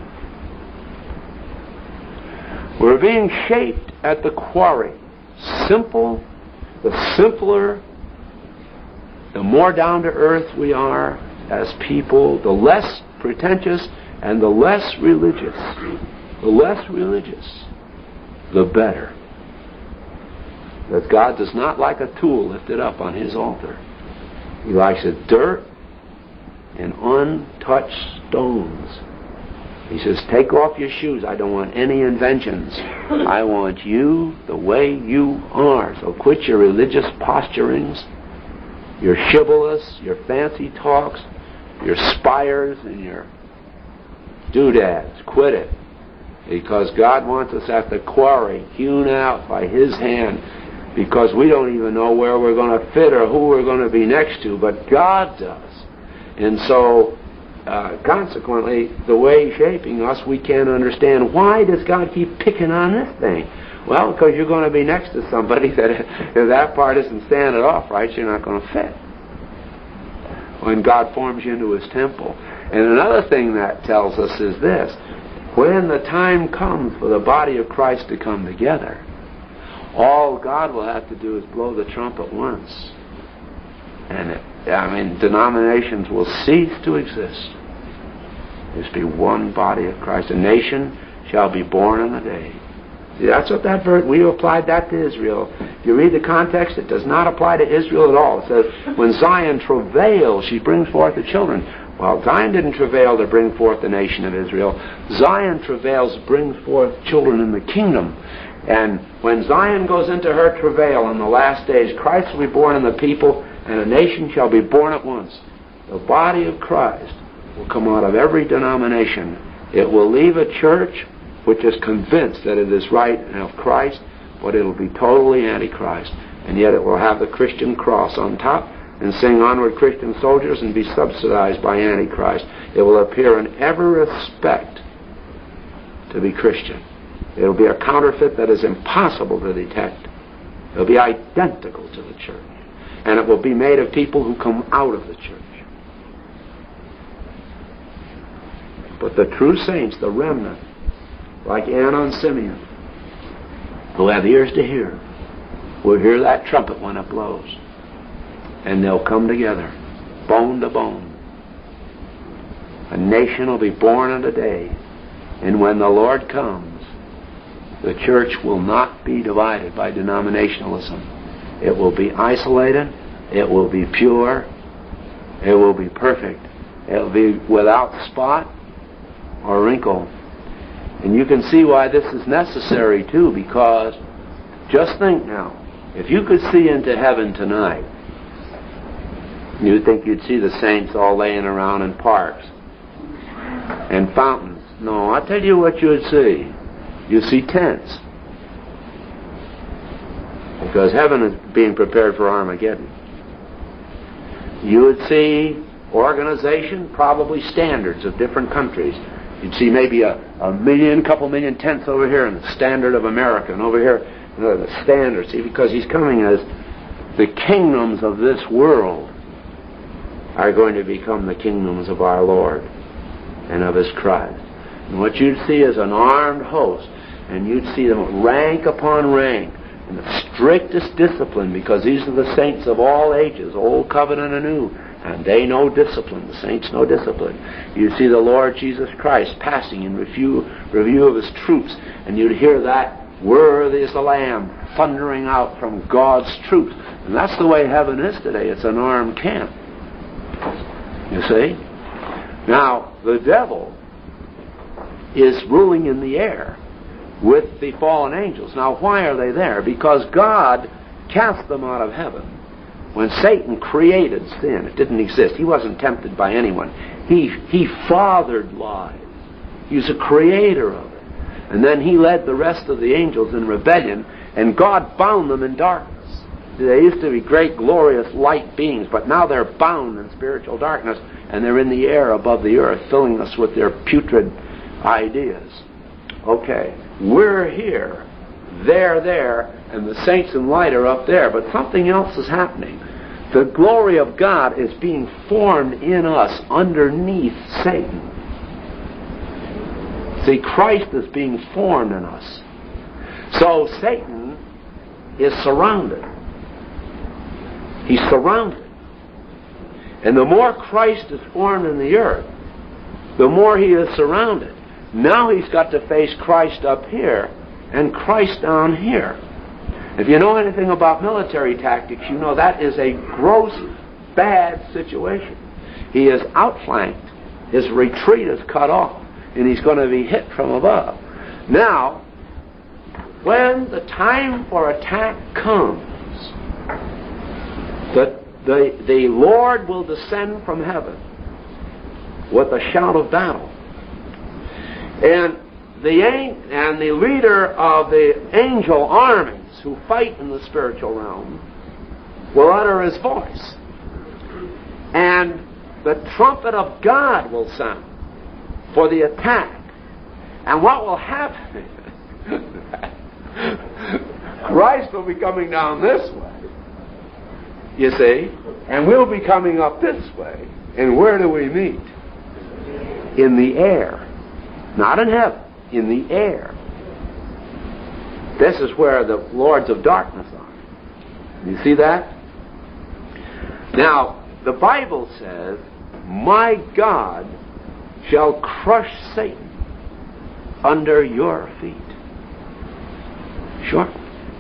We're being shaped at the quarry. Simple, the simpler, the more down to earth we are as people, the less pretentious and the less religious. The less religious, the better. That God does not like a tool lifted up on His altar. He likes the dirt and untouched stones. He says, take off your shoes. I don't want any inventions. I want you the way you are. So quit your religious posturings, your shibboleths, your fancy talks, your spires and your doodads. Quit it. Because God wants us at the quarry, hewn out by His hand, because we don't even know where we're going to fit or who we're going to be next to, but God does. And so, consequently, the way He's shaping us, we can't understand. Why does God keep picking on this thing? Well, because you're going to be next to somebody that, if that part isn't standing off right, you're not going to fit. When God forms you into His temple. And another thing that tells us is this. When the time comes for the body of Christ to come together, all God will have to do is blow the trumpet once. And denominations will cease to exist. There's be one body of Christ. A nation shall be born in a day. See, that's what that verse, we applied that to Israel. If you read the context, it does not apply to Israel at all. It says, when Zion travails, she brings forth the children. Well, Zion didn't travail to bring forth the nation of Israel. Zion travails to bring forth children in the kingdom. And when Zion goes into her travail in the last days, Christ will be born in the people, and a nation shall be born at once. The body of Christ will come out of every denomination. It will leave a church which is convinced that it is right and of Christ, but it will be totally antichrist. And yet it will have the Christian cross on top and sing Onward Christian Soldiers and be subsidized by Antichrist. It will appear in every respect to be Christian. It will be a counterfeit that is impossible to detect. It will be identical to the church. And it will be made of people who come out of the church. But the true saints, the remnant, like Anna and Simeon, who have ears to hear, will hear that trumpet when it blows. And they'll come together, bone to bone. A nation will be born in a day. And when the Lord comes, the church will not be divided by denominationalism. It will be isolated. It will be pure. It will be perfect. It will be without spot or wrinkle. And you can see why this is necessary too, because just think now, if you could see into heaven tonight, you'd think you'd see the saints all laying around in parks and fountains. No, I'll tell you what you would see. You'd see tents. Because heaven is being prepared for Armageddon. You would see organization, probably standards of different countries. You'd see maybe a couple million tents over here in the standard of America, and over here the standard. See, because He's coming as the kingdoms of this world are going to become the kingdoms of our Lord and of His Christ. And what you'd see is an armed host, and you'd see them rank upon rank in the strictest discipline, because these are the saints of all ages, old covenant and new, and they know discipline. The saints know discipline. You'd see the Lord Jesus Christ passing in review of His troops, and you'd hear that worthy is the Lamb thundering out from God's troops. And that's the way heaven is today. It's an armed camp. You see? Now, the devil is ruling in the air with the fallen angels. Now, why are they there? Because God cast them out of heaven. When Satan created sin, it didn't exist. He wasn't tempted by anyone. He fathered lies. He was a creator of it. And then he led the rest of the angels in rebellion, and God bound them in darkness. They used to be great, glorious, light beings, but now they're bound in spiritual darkness, and they're in the air above the earth, filling us with their putrid ideas. Okay, we're here, they're there, and the saints in light are up there, but something else is happening. The glory of God is being formed in us underneath Satan. See, Christ is being formed in us. So Satan is surrounded. He's surrounded. And the more Christ is formed in the earth, the more he is surrounded. Now he's got to face Christ up here and Christ down here. If you know anything about military tactics, you know that is a gross, bad situation. He is outflanked. His retreat is cut off, and he's going to be hit from above. Now, when the time for attack comes, the Lord will descend from heaven with a shout of battle. And the leader of the angel armies who fight in the spiritual realm will utter his voice. And the trumpet of God will sound for the attack. And what will happen? Christ will be coming down this way, you see, and we'll be coming up this way. And where do we meet? In the air. Not in heaven, in the air. This is where the lords of darkness are. You see that? Now, the Bible says, my God shall crush Satan under your feet. Sure.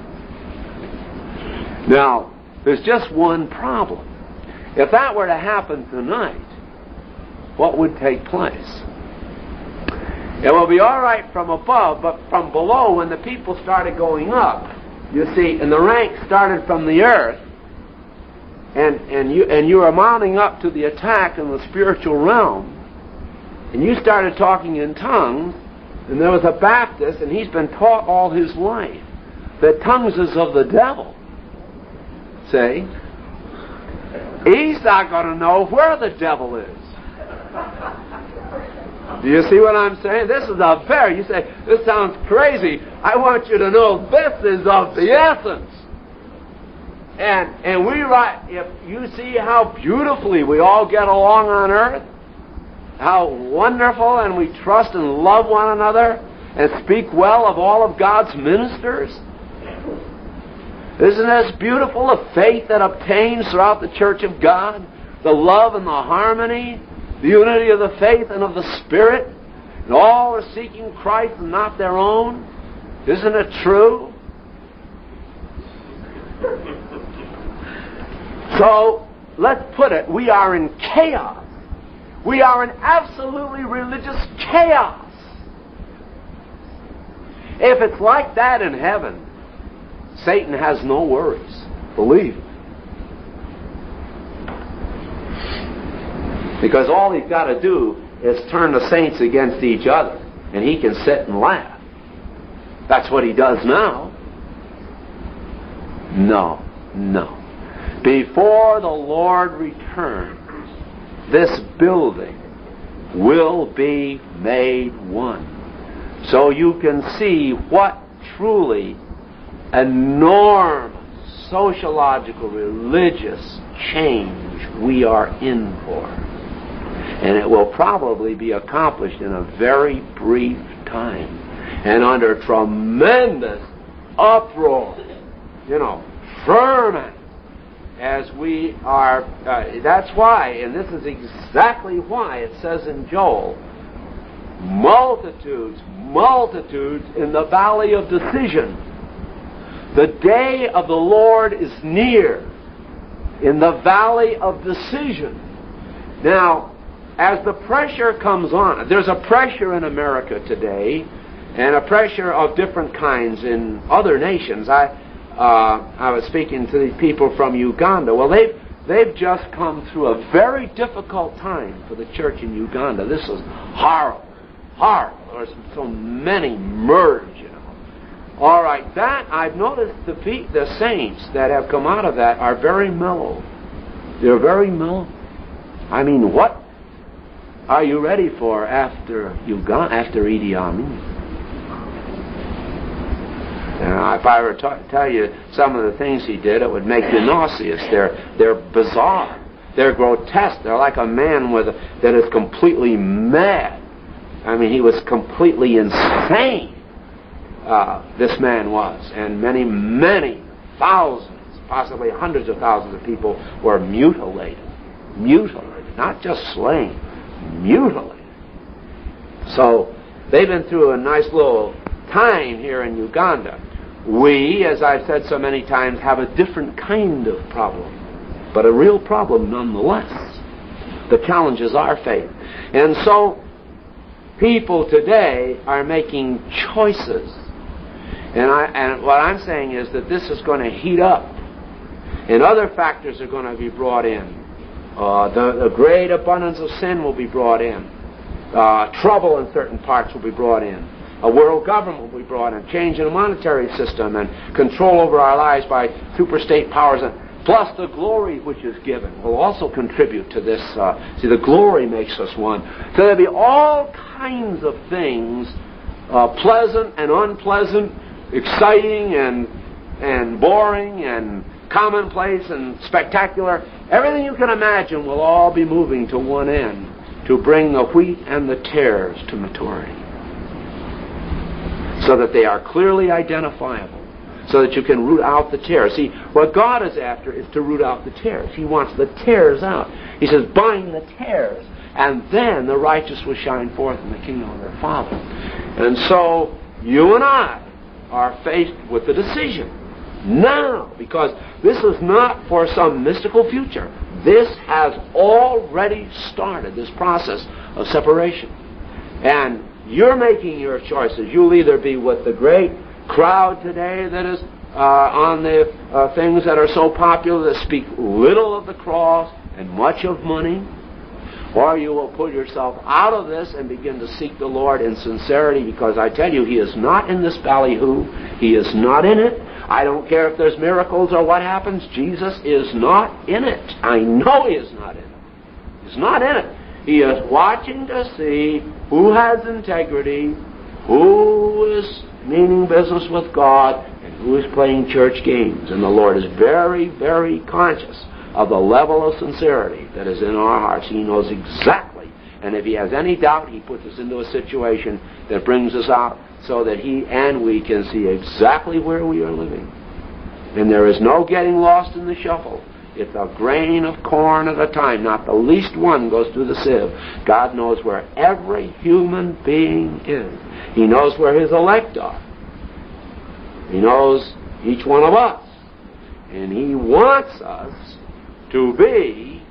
Now, there's just one problem. If that were to happen tonight, what would take place? It will be all right from above, but from below, when the people started going up, you see, and the ranks started from the earth, and you were mounting up to the attack in the spiritual realm, and you started talking in tongues, and there was a Baptist, and he's been taught all his life that tongues is of the devil. See? He's not going to know where the devil is. Do you see what I'm saying? This is you say, this sounds crazy. I want you to know this is of the essence. And if you see how beautifully we all get along on earth, how wonderful, and we trust and love one another, and speak well of all of God's ministers. Isn't this beautiful, the faith that obtains throughout the church of God? The love and the harmony, the unity of the faith and of the Spirit, and all are seeking Christ and not their own. Isn't it true? So, let's put it, we are in chaos. We are in absolutely religious chaos. If it's like that in heaven, Satan has no worries. Believe me. Because all he's got to do is turn the saints against each other, and he can sit and laugh. That's what he does now. No. Before the Lord returns, this building will be made one. So you can see what truly enormous sociological, religious change we are in for. And it will probably be accomplished in a very brief time and under tremendous uproar, ferment, as we are. That's why, and this is exactly why it says in Joel, multitudes in the valley of decision. The day of the Lord is near in the valley of decision. Now, as the pressure comes on, there's a pressure in America today, and a pressure of different kinds in other nations. I was speaking to these people from Uganda. Well, they've just come through a very difficult time for the church in Uganda. This is horrible. There's so many murders, All right, that I've noticed the saints that have come out of that are very mellow. They're very mellow. I mean, what are you ready for after Idi Amin? And if I were to tell you some of the things he did, it would make you nauseous. They're bizarre. They're grotesque. They're like a man that is completely mad. I mean, he was completely insane. This man was. And many, many thousands, possibly hundreds of thousands of people were mutilated. Mutilated. Not just slain. Mutilated. So, they've been through a nice little time here in Uganda. We, as I've said so many times, have a different kind of problem, but a real problem nonetheless. The challenges are faith. And so, people today are making choices. And what I'm saying is that this is going to heat up, and other factors are going to be brought in. The great abundance of sin will be brought in. Trouble in certain parts will be brought in. A world government will be brought in. Change in the monetary system and control over our lives by superstate powers. Plus the glory which is given will also contribute to this. See, the glory makes us one. So there'll be all kinds of things, pleasant and unpleasant, exciting and boring and commonplace and spectacular. Everything you can imagine will all be moving to one end, to bring the wheat and the tares to maturity, so that they are clearly identifiable, so that you can root out the tares. See, what God is after is to root out the tares. He wants the tares out. He says, bind the tares, and then the righteous will shine forth in the kingdom of their Father. And so, you and I are faced with the decision now, because this is not for some mystical future. This has already started, this process of separation. And you're making your choices. You'll either be with the great crowd today that is on the things that are so popular, that speak little of the cross and much of money, or you will pull yourself out of this and begin to seek the Lord in sincerity, because I tell you, He is not in this ballyhoo. He is not in it. I don't care if there's miracles or what happens. Jesus is not in it. I know He is not in it. He's not in it. He is watching to see who has integrity, who is meaning business with God, and who is playing church games. And the Lord is very, very conscious of the level of sincerity that is in our hearts. He knows exactly. And if He has any doubt, He puts us into a situation that brings us out so that He and we can see exactly where we are living. And there is no getting lost in the shuffle. It's a grain of corn at a time. Not the least one goes through the sieve. God knows where every human being is. He knows where His elect are. He knows each one of us. And He wants us to be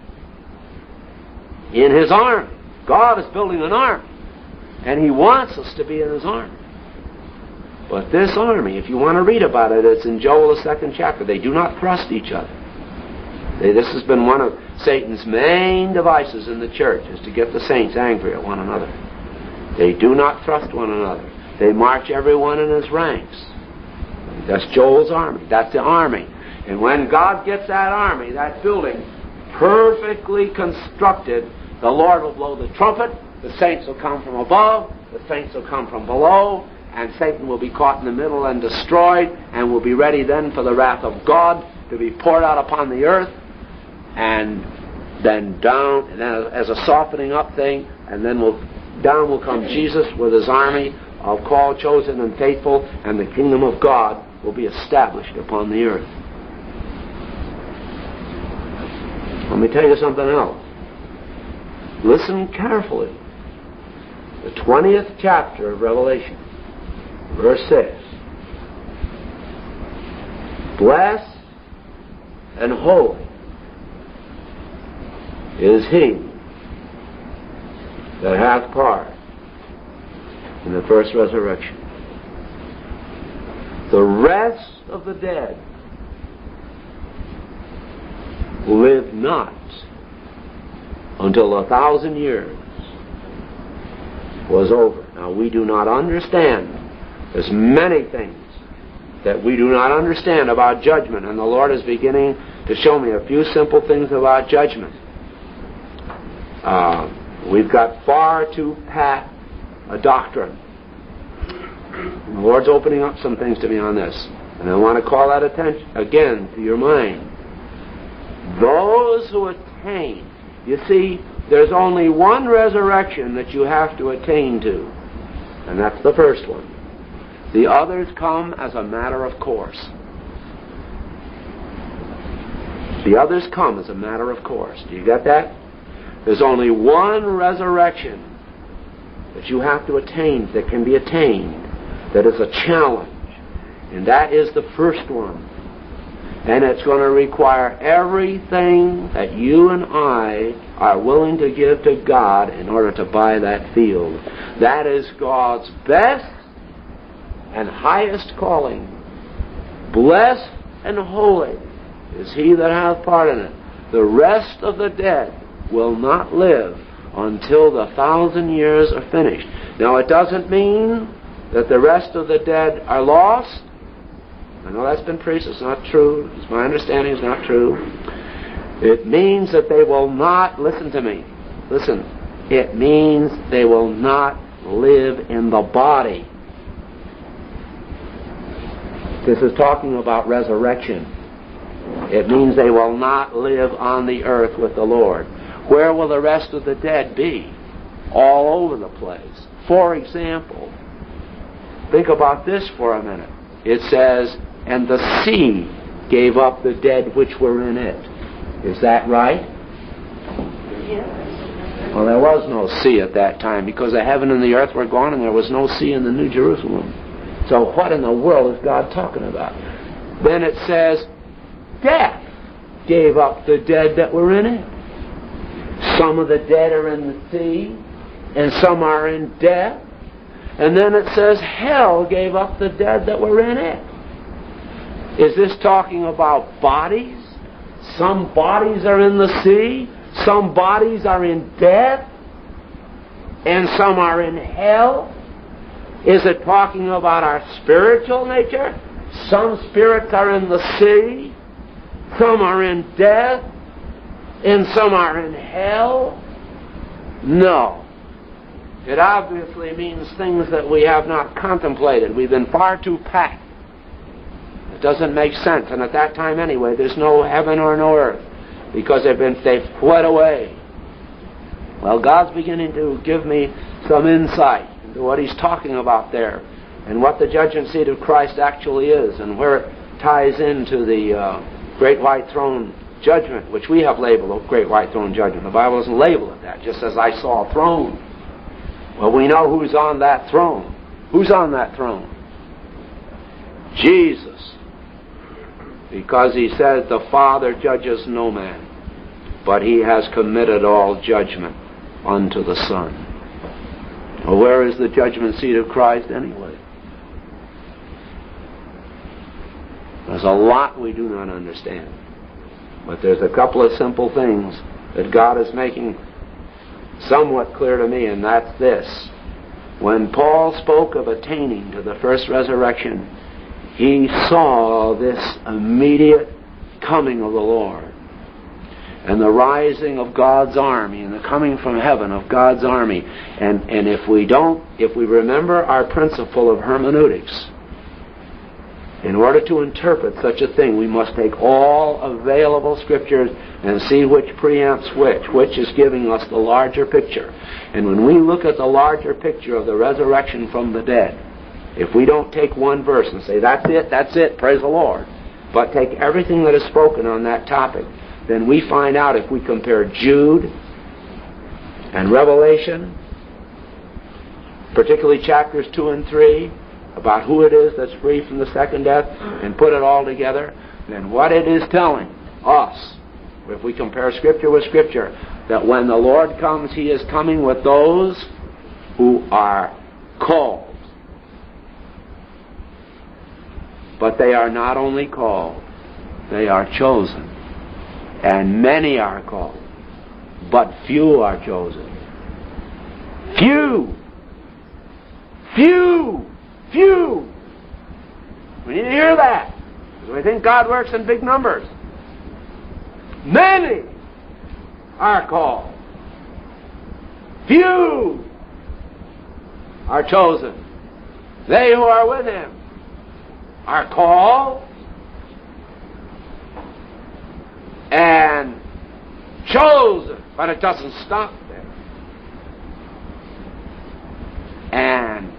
in His army. God is building an army, and He wants us to be in His army. But this army, if you want to read about it, it's in Joel, the 2nd chapter. They do not thrust each other. This has been one of Satan's main devices in the church, is to get the saints angry at one another. They do not thrust one another. They march everyone in his ranks. That's Joel's army. That's the army. And when God gets that army, that building, perfectly constructed, the Lord will blow the trumpet, the saints will come from above, the saints will come from below, and Satan will be caught in the middle and destroyed, and will be ready then for the wrath of God to be poured out upon the earth, and then down, and then as a softening up thing, and then down will come Jesus with His army of called, chosen, and faithful, and the kingdom of God will be established upon the earth. Let me tell you something else. Listen carefully. The 20th chapter of Revelation, verse 6. Blessed and holy is he that hath part in the first resurrection. The rest of the dead live not until 1,000 years was over. Now, we do not understand. There's many things that we do not understand about judgment, and the Lord is beginning to show me a few simple things about judgment. We've got far too pat a doctrine The Lord's opening up some things to me on this. And I want to call that attention again to your mind. Those who attain. You see, there's only one resurrection that you have to attain to. And that's the first one. The others come as a matter of course. The others come as a matter of course. Do you get that? There's only one resurrection that you have to attain, that can be attained, that is a challenge. And that is the first one. And it's going to require everything that you and I are willing to give to God in order to buy that field. That is God's best and highest calling. Blessed and holy is he that hath part in it. The rest of the dead will not live until the 1,000 years are finished. Now, it doesn't mean that the rest of the dead are lost. I know that's been preached. It's not true. It's my understanding it's not true. It means that they will not, listen to me, listen, it means they will not live in the body. This is talking about resurrection. It means they will not live on the earth with the Lord. Where will the rest of the dead be? All over the place. For example, think about this for a minute. It says, and the sea gave up the dead which were in it. Is that right? Yes. Well, there was no sea at that time because the heaven and the earth were gone and there was no sea in the New Jerusalem. So what in the world is God talking about? Then it says, death gave up the dead that were in it. Some of the dead are in the sea, and some are in death. And then it says, hell gave up the dead that were in it. Is this talking about bodies? Some bodies are in the sea, some bodies are in death, and some are in hell. Is it talking about our spiritual nature? Some spirits are in the sea, some are in death, and some are in hell? No. It obviously means things that we have not contemplated. We've been far too packed. It doesn't make sense. And at that time anyway, there's no heaven or no earth because they've fled away. Well, God's beginning to give me some insight into what he's talking about there and what the judgment seat of Christ actually is and where it ties into the great white throne judgment, which we have labeled a great white throne judgment. The Bible doesn't label it that, just as I saw a throne. Well, we know who's on that throne. Who's on that throne? Jesus. Because he says the Father judges no man, but he has committed all judgment unto the Son. Well, where is the judgment seat of Christ anyway? There's a lot we do not understand. But there's a couple of simple things that God is making somewhat clear to me, and that's this. When Paul spoke of attaining to the first resurrection, he saw this immediate coming of the Lord and the rising of God's army and the coming from heaven of God's army. And if we remember our principle of hermeneutics, in order to interpret such a thing, we must take all available scriptures and see which preempts which is giving us the larger picture. And when we look at the larger picture of the resurrection from the dead, if we don't take one verse and say, that's it, praise the Lord, but take everything that is spoken on that topic, then we find out if we compare Jude and Revelation, particularly chapters 2 and 3, about who it is that's free from the second death, and put it all together, then what it is telling us, if we compare Scripture with Scripture, that when the Lord comes, he is coming with those who are called. But they are not only called, they are chosen. And many are called, but few are chosen. Few! Few! Few! We need to hear that. Because we think God works in big numbers. Many are called. Few are chosen. They who are with him are called and chosen, but it doesn't stop there. And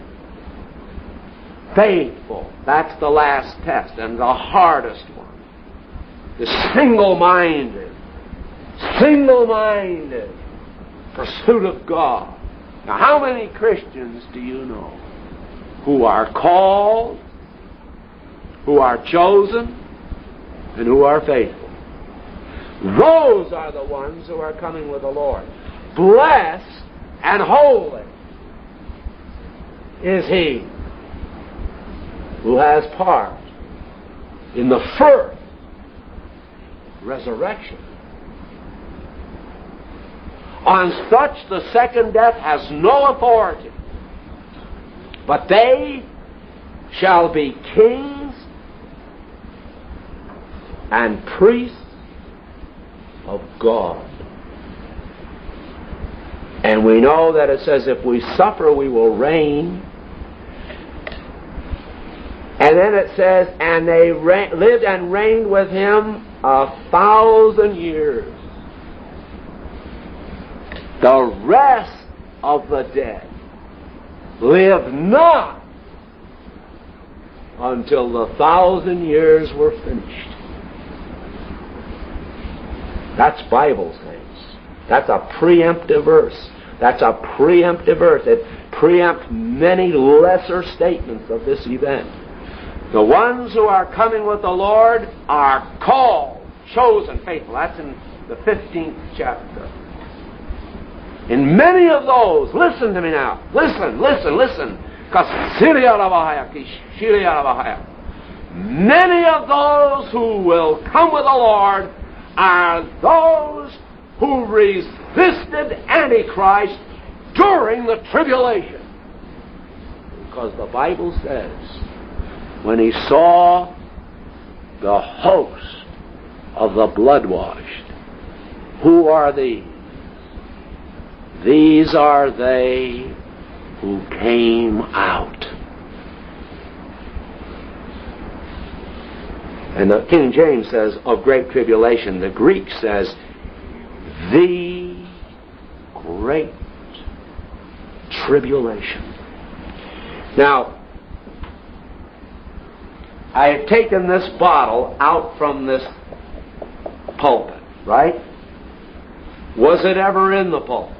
faithful, that's the last test and the hardest one. The single-minded pursuit of God. Now, how many Christians do you know who are called, who are chosen, and who are faithful? Those are the ones who are coming with the Lord. Blessed and holy is he who has part in the first resurrection. On such the second death has no authority, but they shall be kings and priests of God. And we know that it says if we suffer, we will reign. And then it says, and they lived and reigned with him 1,000 years. The rest of the dead lived not until the 1,000 years were finished. That's Bible things. That's a preemptive verse. That's a preemptive verse. It preempts many lesser statements of this event. The ones who are coming with the Lord are called, chosen, faithful. That's in the 15th chapter. In many of those, listen to me now. Listen. Many of those who will come with the Lord are those who resisted Antichrist during the tribulation. Because the Bible says, when he saw the host of the blood-washed, who are these? These are they who came out. And the King James says of great tribulation. The Greek says the great tribulation. Now, I have taken this bottle out from this pulpit, right? Was it ever in the pulpit?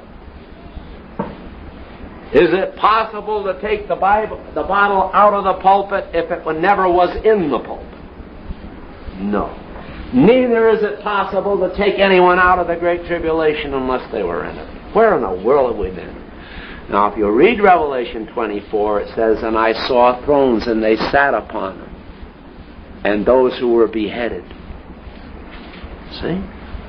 Is it possible to take the bottle out of the pulpit if it never was in the pulpit? No. Neither is it possible to take anyone out of the Great Tribulation unless they were in it. Where in the world have we been? Now, if you read Revelation 24, it says, and I saw thrones, and they sat upon them, and those who were beheaded. See?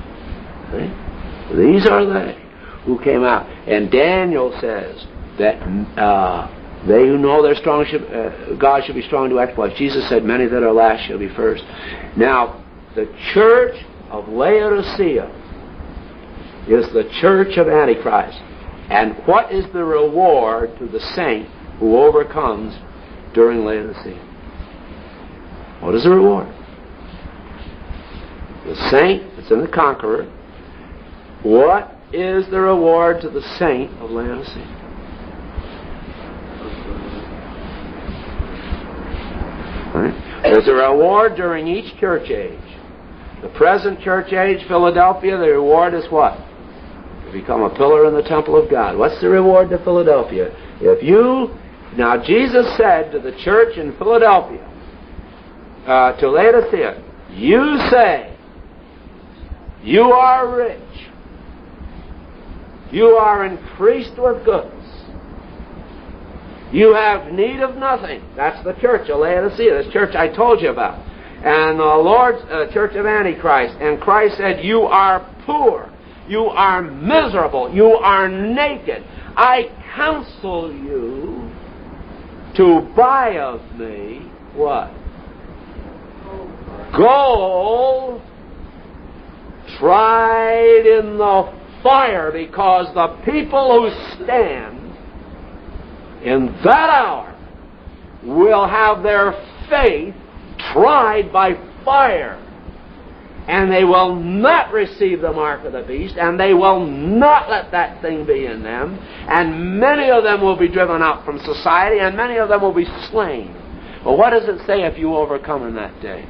These are they who came out. And Daniel says that they who know they're strong, God should be strong to exploit. Jesus said, many that are last shall be first. Now, the church of Laodicea is the church of Antichrist. And what is the reward to the saint who overcomes during Laodicea? What is the reward? The saint, it's in the conqueror. What is the reward to the saint of Laodicea? Right? There's a reward during each church age. The present church age, Philadelphia, the reward is what? To become a pillar in the temple of God. What's the reward to Philadelphia? Now Jesus said to the church in Philadelphia, to Laodicea, you say, you are rich, you are increased with goods, you have need of nothing. That's the church of Laodicea, this church I told you about. And the Lord's church of Antichrist. And Christ said, you are poor, you are miserable, you are naked. I counsel you to buy of me what? Gold tried in the fire, because the people who stand in that hour will have their faith tried by fire. And they will not receive the mark of the beast, and they will not let that thing be in them. And many of them will be driven out from society, and many of them will be slain. But what does it say if you overcome in that day?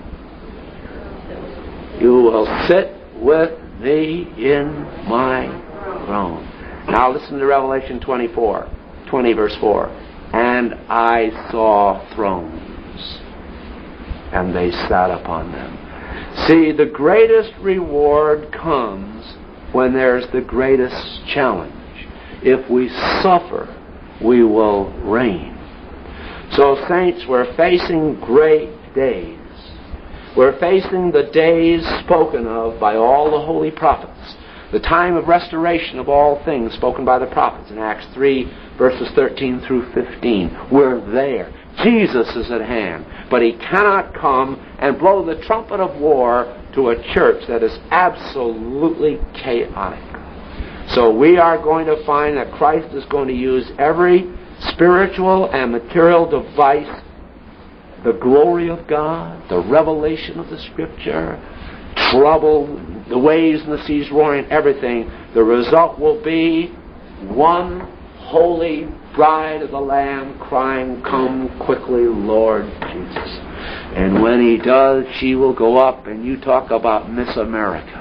You will sit with me in my throne. Now listen to Revelation 20 verse 4. And I saw thrones, and they sat upon them. See, the greatest reward comes when there's the greatest challenge. If we suffer, we will reign. So, saints, we're facing great days. We're facing the days spoken of by all the holy prophets. The time of restoration of all things spoken by the prophets in Acts 3, verses 13 through 15. We're there. Jesus is at hand. But He cannot come and blow the trumpet of war to a church that is absolutely chaotic. So we are going to find that Christ is going to use every spiritual and material device, the glory of God, the revelation of the Scripture, trouble, the waves and the seas roaring, everything. The result will be one holy bride of the Lamb crying, "Come quickly, Lord Jesus." And when He does, she will go up, and you talk about Miss America.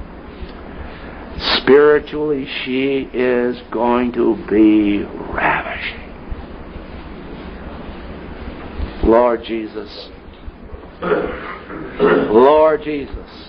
Spiritually, she is going to be ravishing. Lord Jesus. Lord Jesus.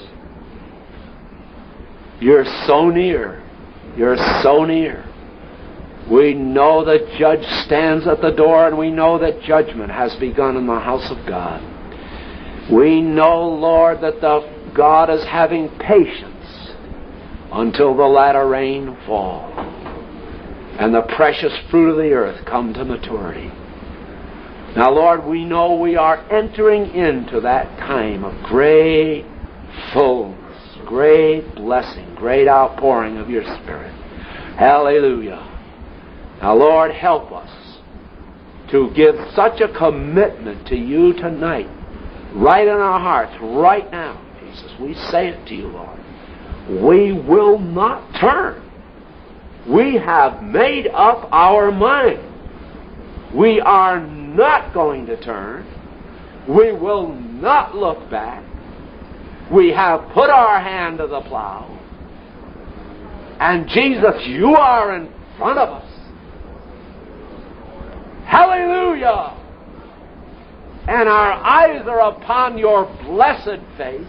You're so near. You're so near. We know that Judge stands at the door, and we know that judgment has begun in the house of God. We know, Lord, that God is having patience until the latter rain fall and the precious fruit of the earth come to maturity. Now, Lord, we know we are entering into that time of great fullness, great blessing, great outpouring of your Spirit. Hallelujah. Now, Lord, help us to give such a commitment to you tonight, right in our hearts, right now, Jesus. We say it to you, Lord. We will not turn. We have made up our mind. We are not going to turn. We will not look back. We have put our hand to the plow. And Jesus, you are in front of us. Hallelujah! And our eyes are upon your blessed face.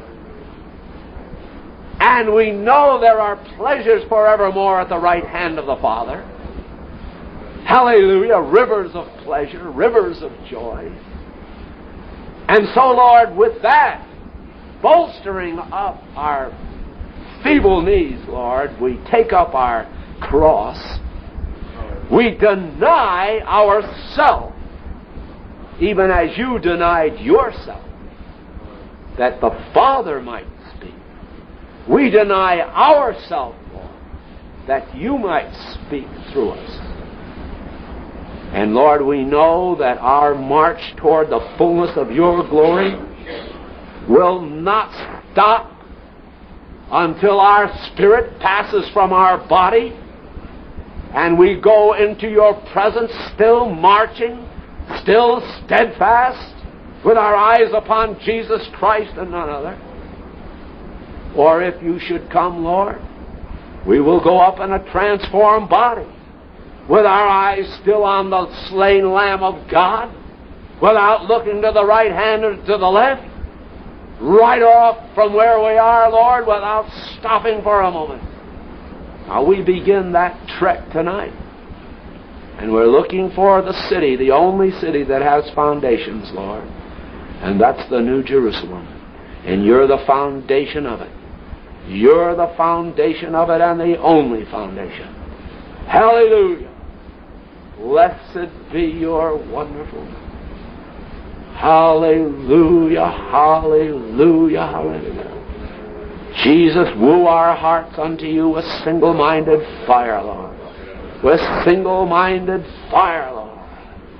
And we know there are pleasures forevermore at the right hand of the Father. Hallelujah! Rivers of pleasure, rivers of joy. And so, Lord, with that, bolstering up our feeble knees, Lord, we take up our cross. We deny ourselves, even as you denied yourself, that the Father might speak. We deny ourselves, Lord, that you might speak through us. And Lord, we know that our march toward the fullness of your glory will not stop until our spirit passes from our body and we go into your presence still marching, still steadfast, with our eyes upon Jesus Christ and none other. Or if you should come, Lord, we will go up in a transformed body, with our eyes still on the slain Lamb of God, without looking to the right hand or to the left, right off from where we are, Lord, without stopping for a moment. Now we begin that trek tonight. And we're looking for the city, the only city that has foundations, Lord. And that's the New Jerusalem. And you're the foundation of it. You're the foundation of it and the only foundation. Hallelujah. Blessed be your wonderful name. Hallelujah, hallelujah, hallelujah. Jesus, woo our hearts unto you with single-minded fire, Lord. With single-minded fire, Lord.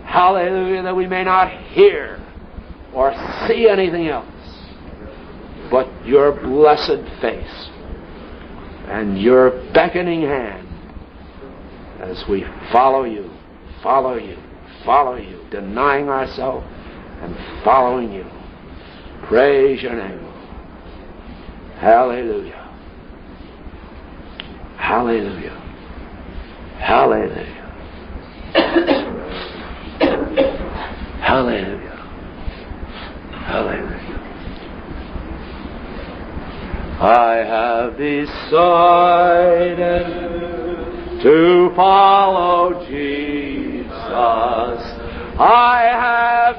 Hallelujah, that we may not hear or see anything else but your blessed face and your beckoning hand as we follow you, denying ourselves and following you. Praise your name. Hallelujah. Hallelujah. Hallelujah. Hallelujah. Hallelujah. I have decided to follow Jesus. I have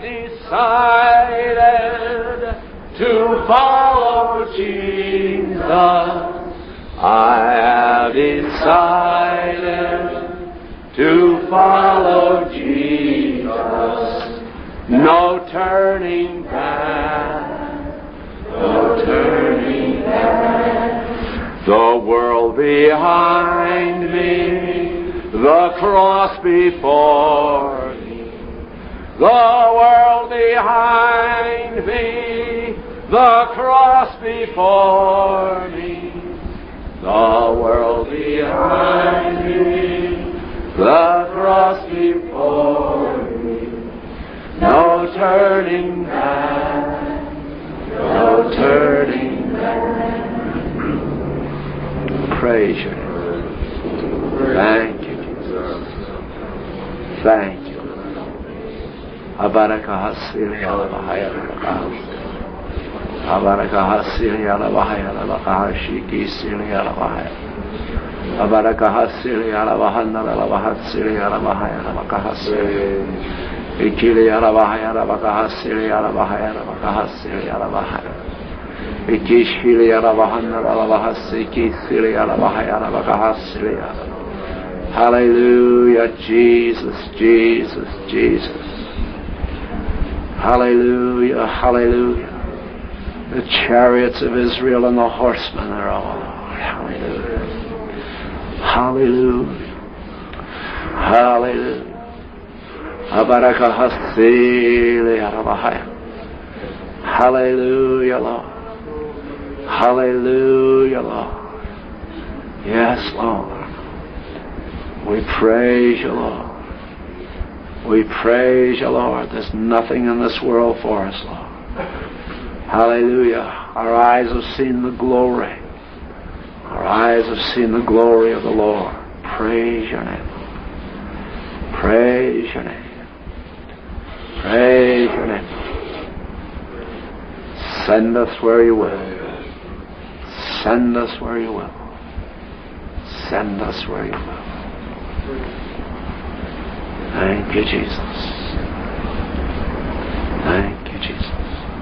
decided to follow Jesus. I have decided to follow Jesus. No turning back, no turning back. The world behind me, the cross before me. The world behind me, the cross before me. The world behind me, the cross before me. No turning back, no turning back. Praise your name. Thank you, Jesus. Thank you. Abaraka hasili ala bahaya ala. Abaraka hasili ala bahaya ala bahashiki sili ala bahaya. Abaraka hasili ala bahana ala bahasili ala bahaya ala bahasili. Ikili ala bahaya ala bahasili ala bahaya ala bahasili ala bahaya. Ikishili ala bahana ala bahasiki sili ala bahaya ala bahasili ala. Hallelujah, Jesus, Jesus, Jesus. Hallelujah, hallelujah. The chariots of Israel and the horsemen are all. Hallelujah. Hallelujah. Hallelujah. Abaraka hasili arabahaya. Hallelujah, Lord. Hallelujah, Lord. Yes, Lord. We praise you, Lord. We praise you, Lord. There's nothing in this world for us, Lord. Hallelujah. Our eyes have seen the glory. Our eyes have seen the glory of the Lord. Praise your name. Praise your name. Praise your name. Send us where you will. Send us where you will. Send us where you will. Thank you, Jesus. Thank you, Jesus.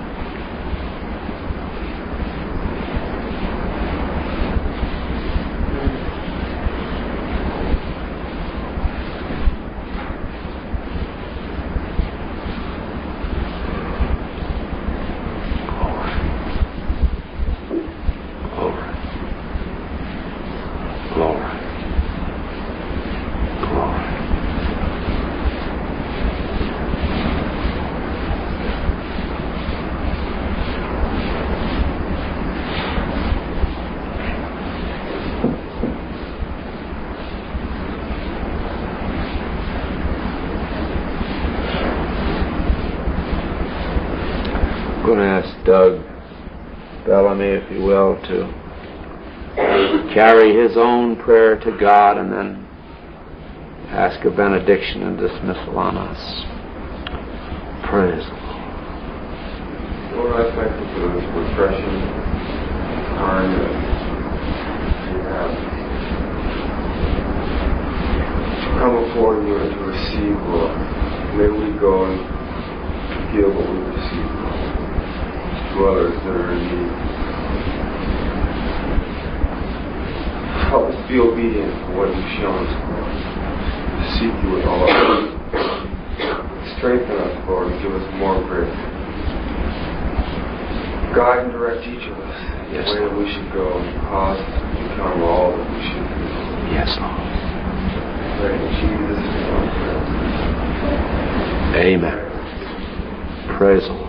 I'm going to ask Doug Bellamy, if you will, to carry his own prayer to God and then ask a benediction and dismissal on us. Praise the Lord. Lord, I thank you for this refreshing time that we have to come before you and to receive, Lord. May we go and give what we receive, Lord, to others that are in need. Help us be obedient to what you've shown us, Lord. To seek you with all our heart. Strengthen us, Lord, and give us more grace. Guide and direct each of us in the way that we should go and cause us to become all that we should be. Yes, Lord. Pray in Jesus' name. Amen. Praise the Lord.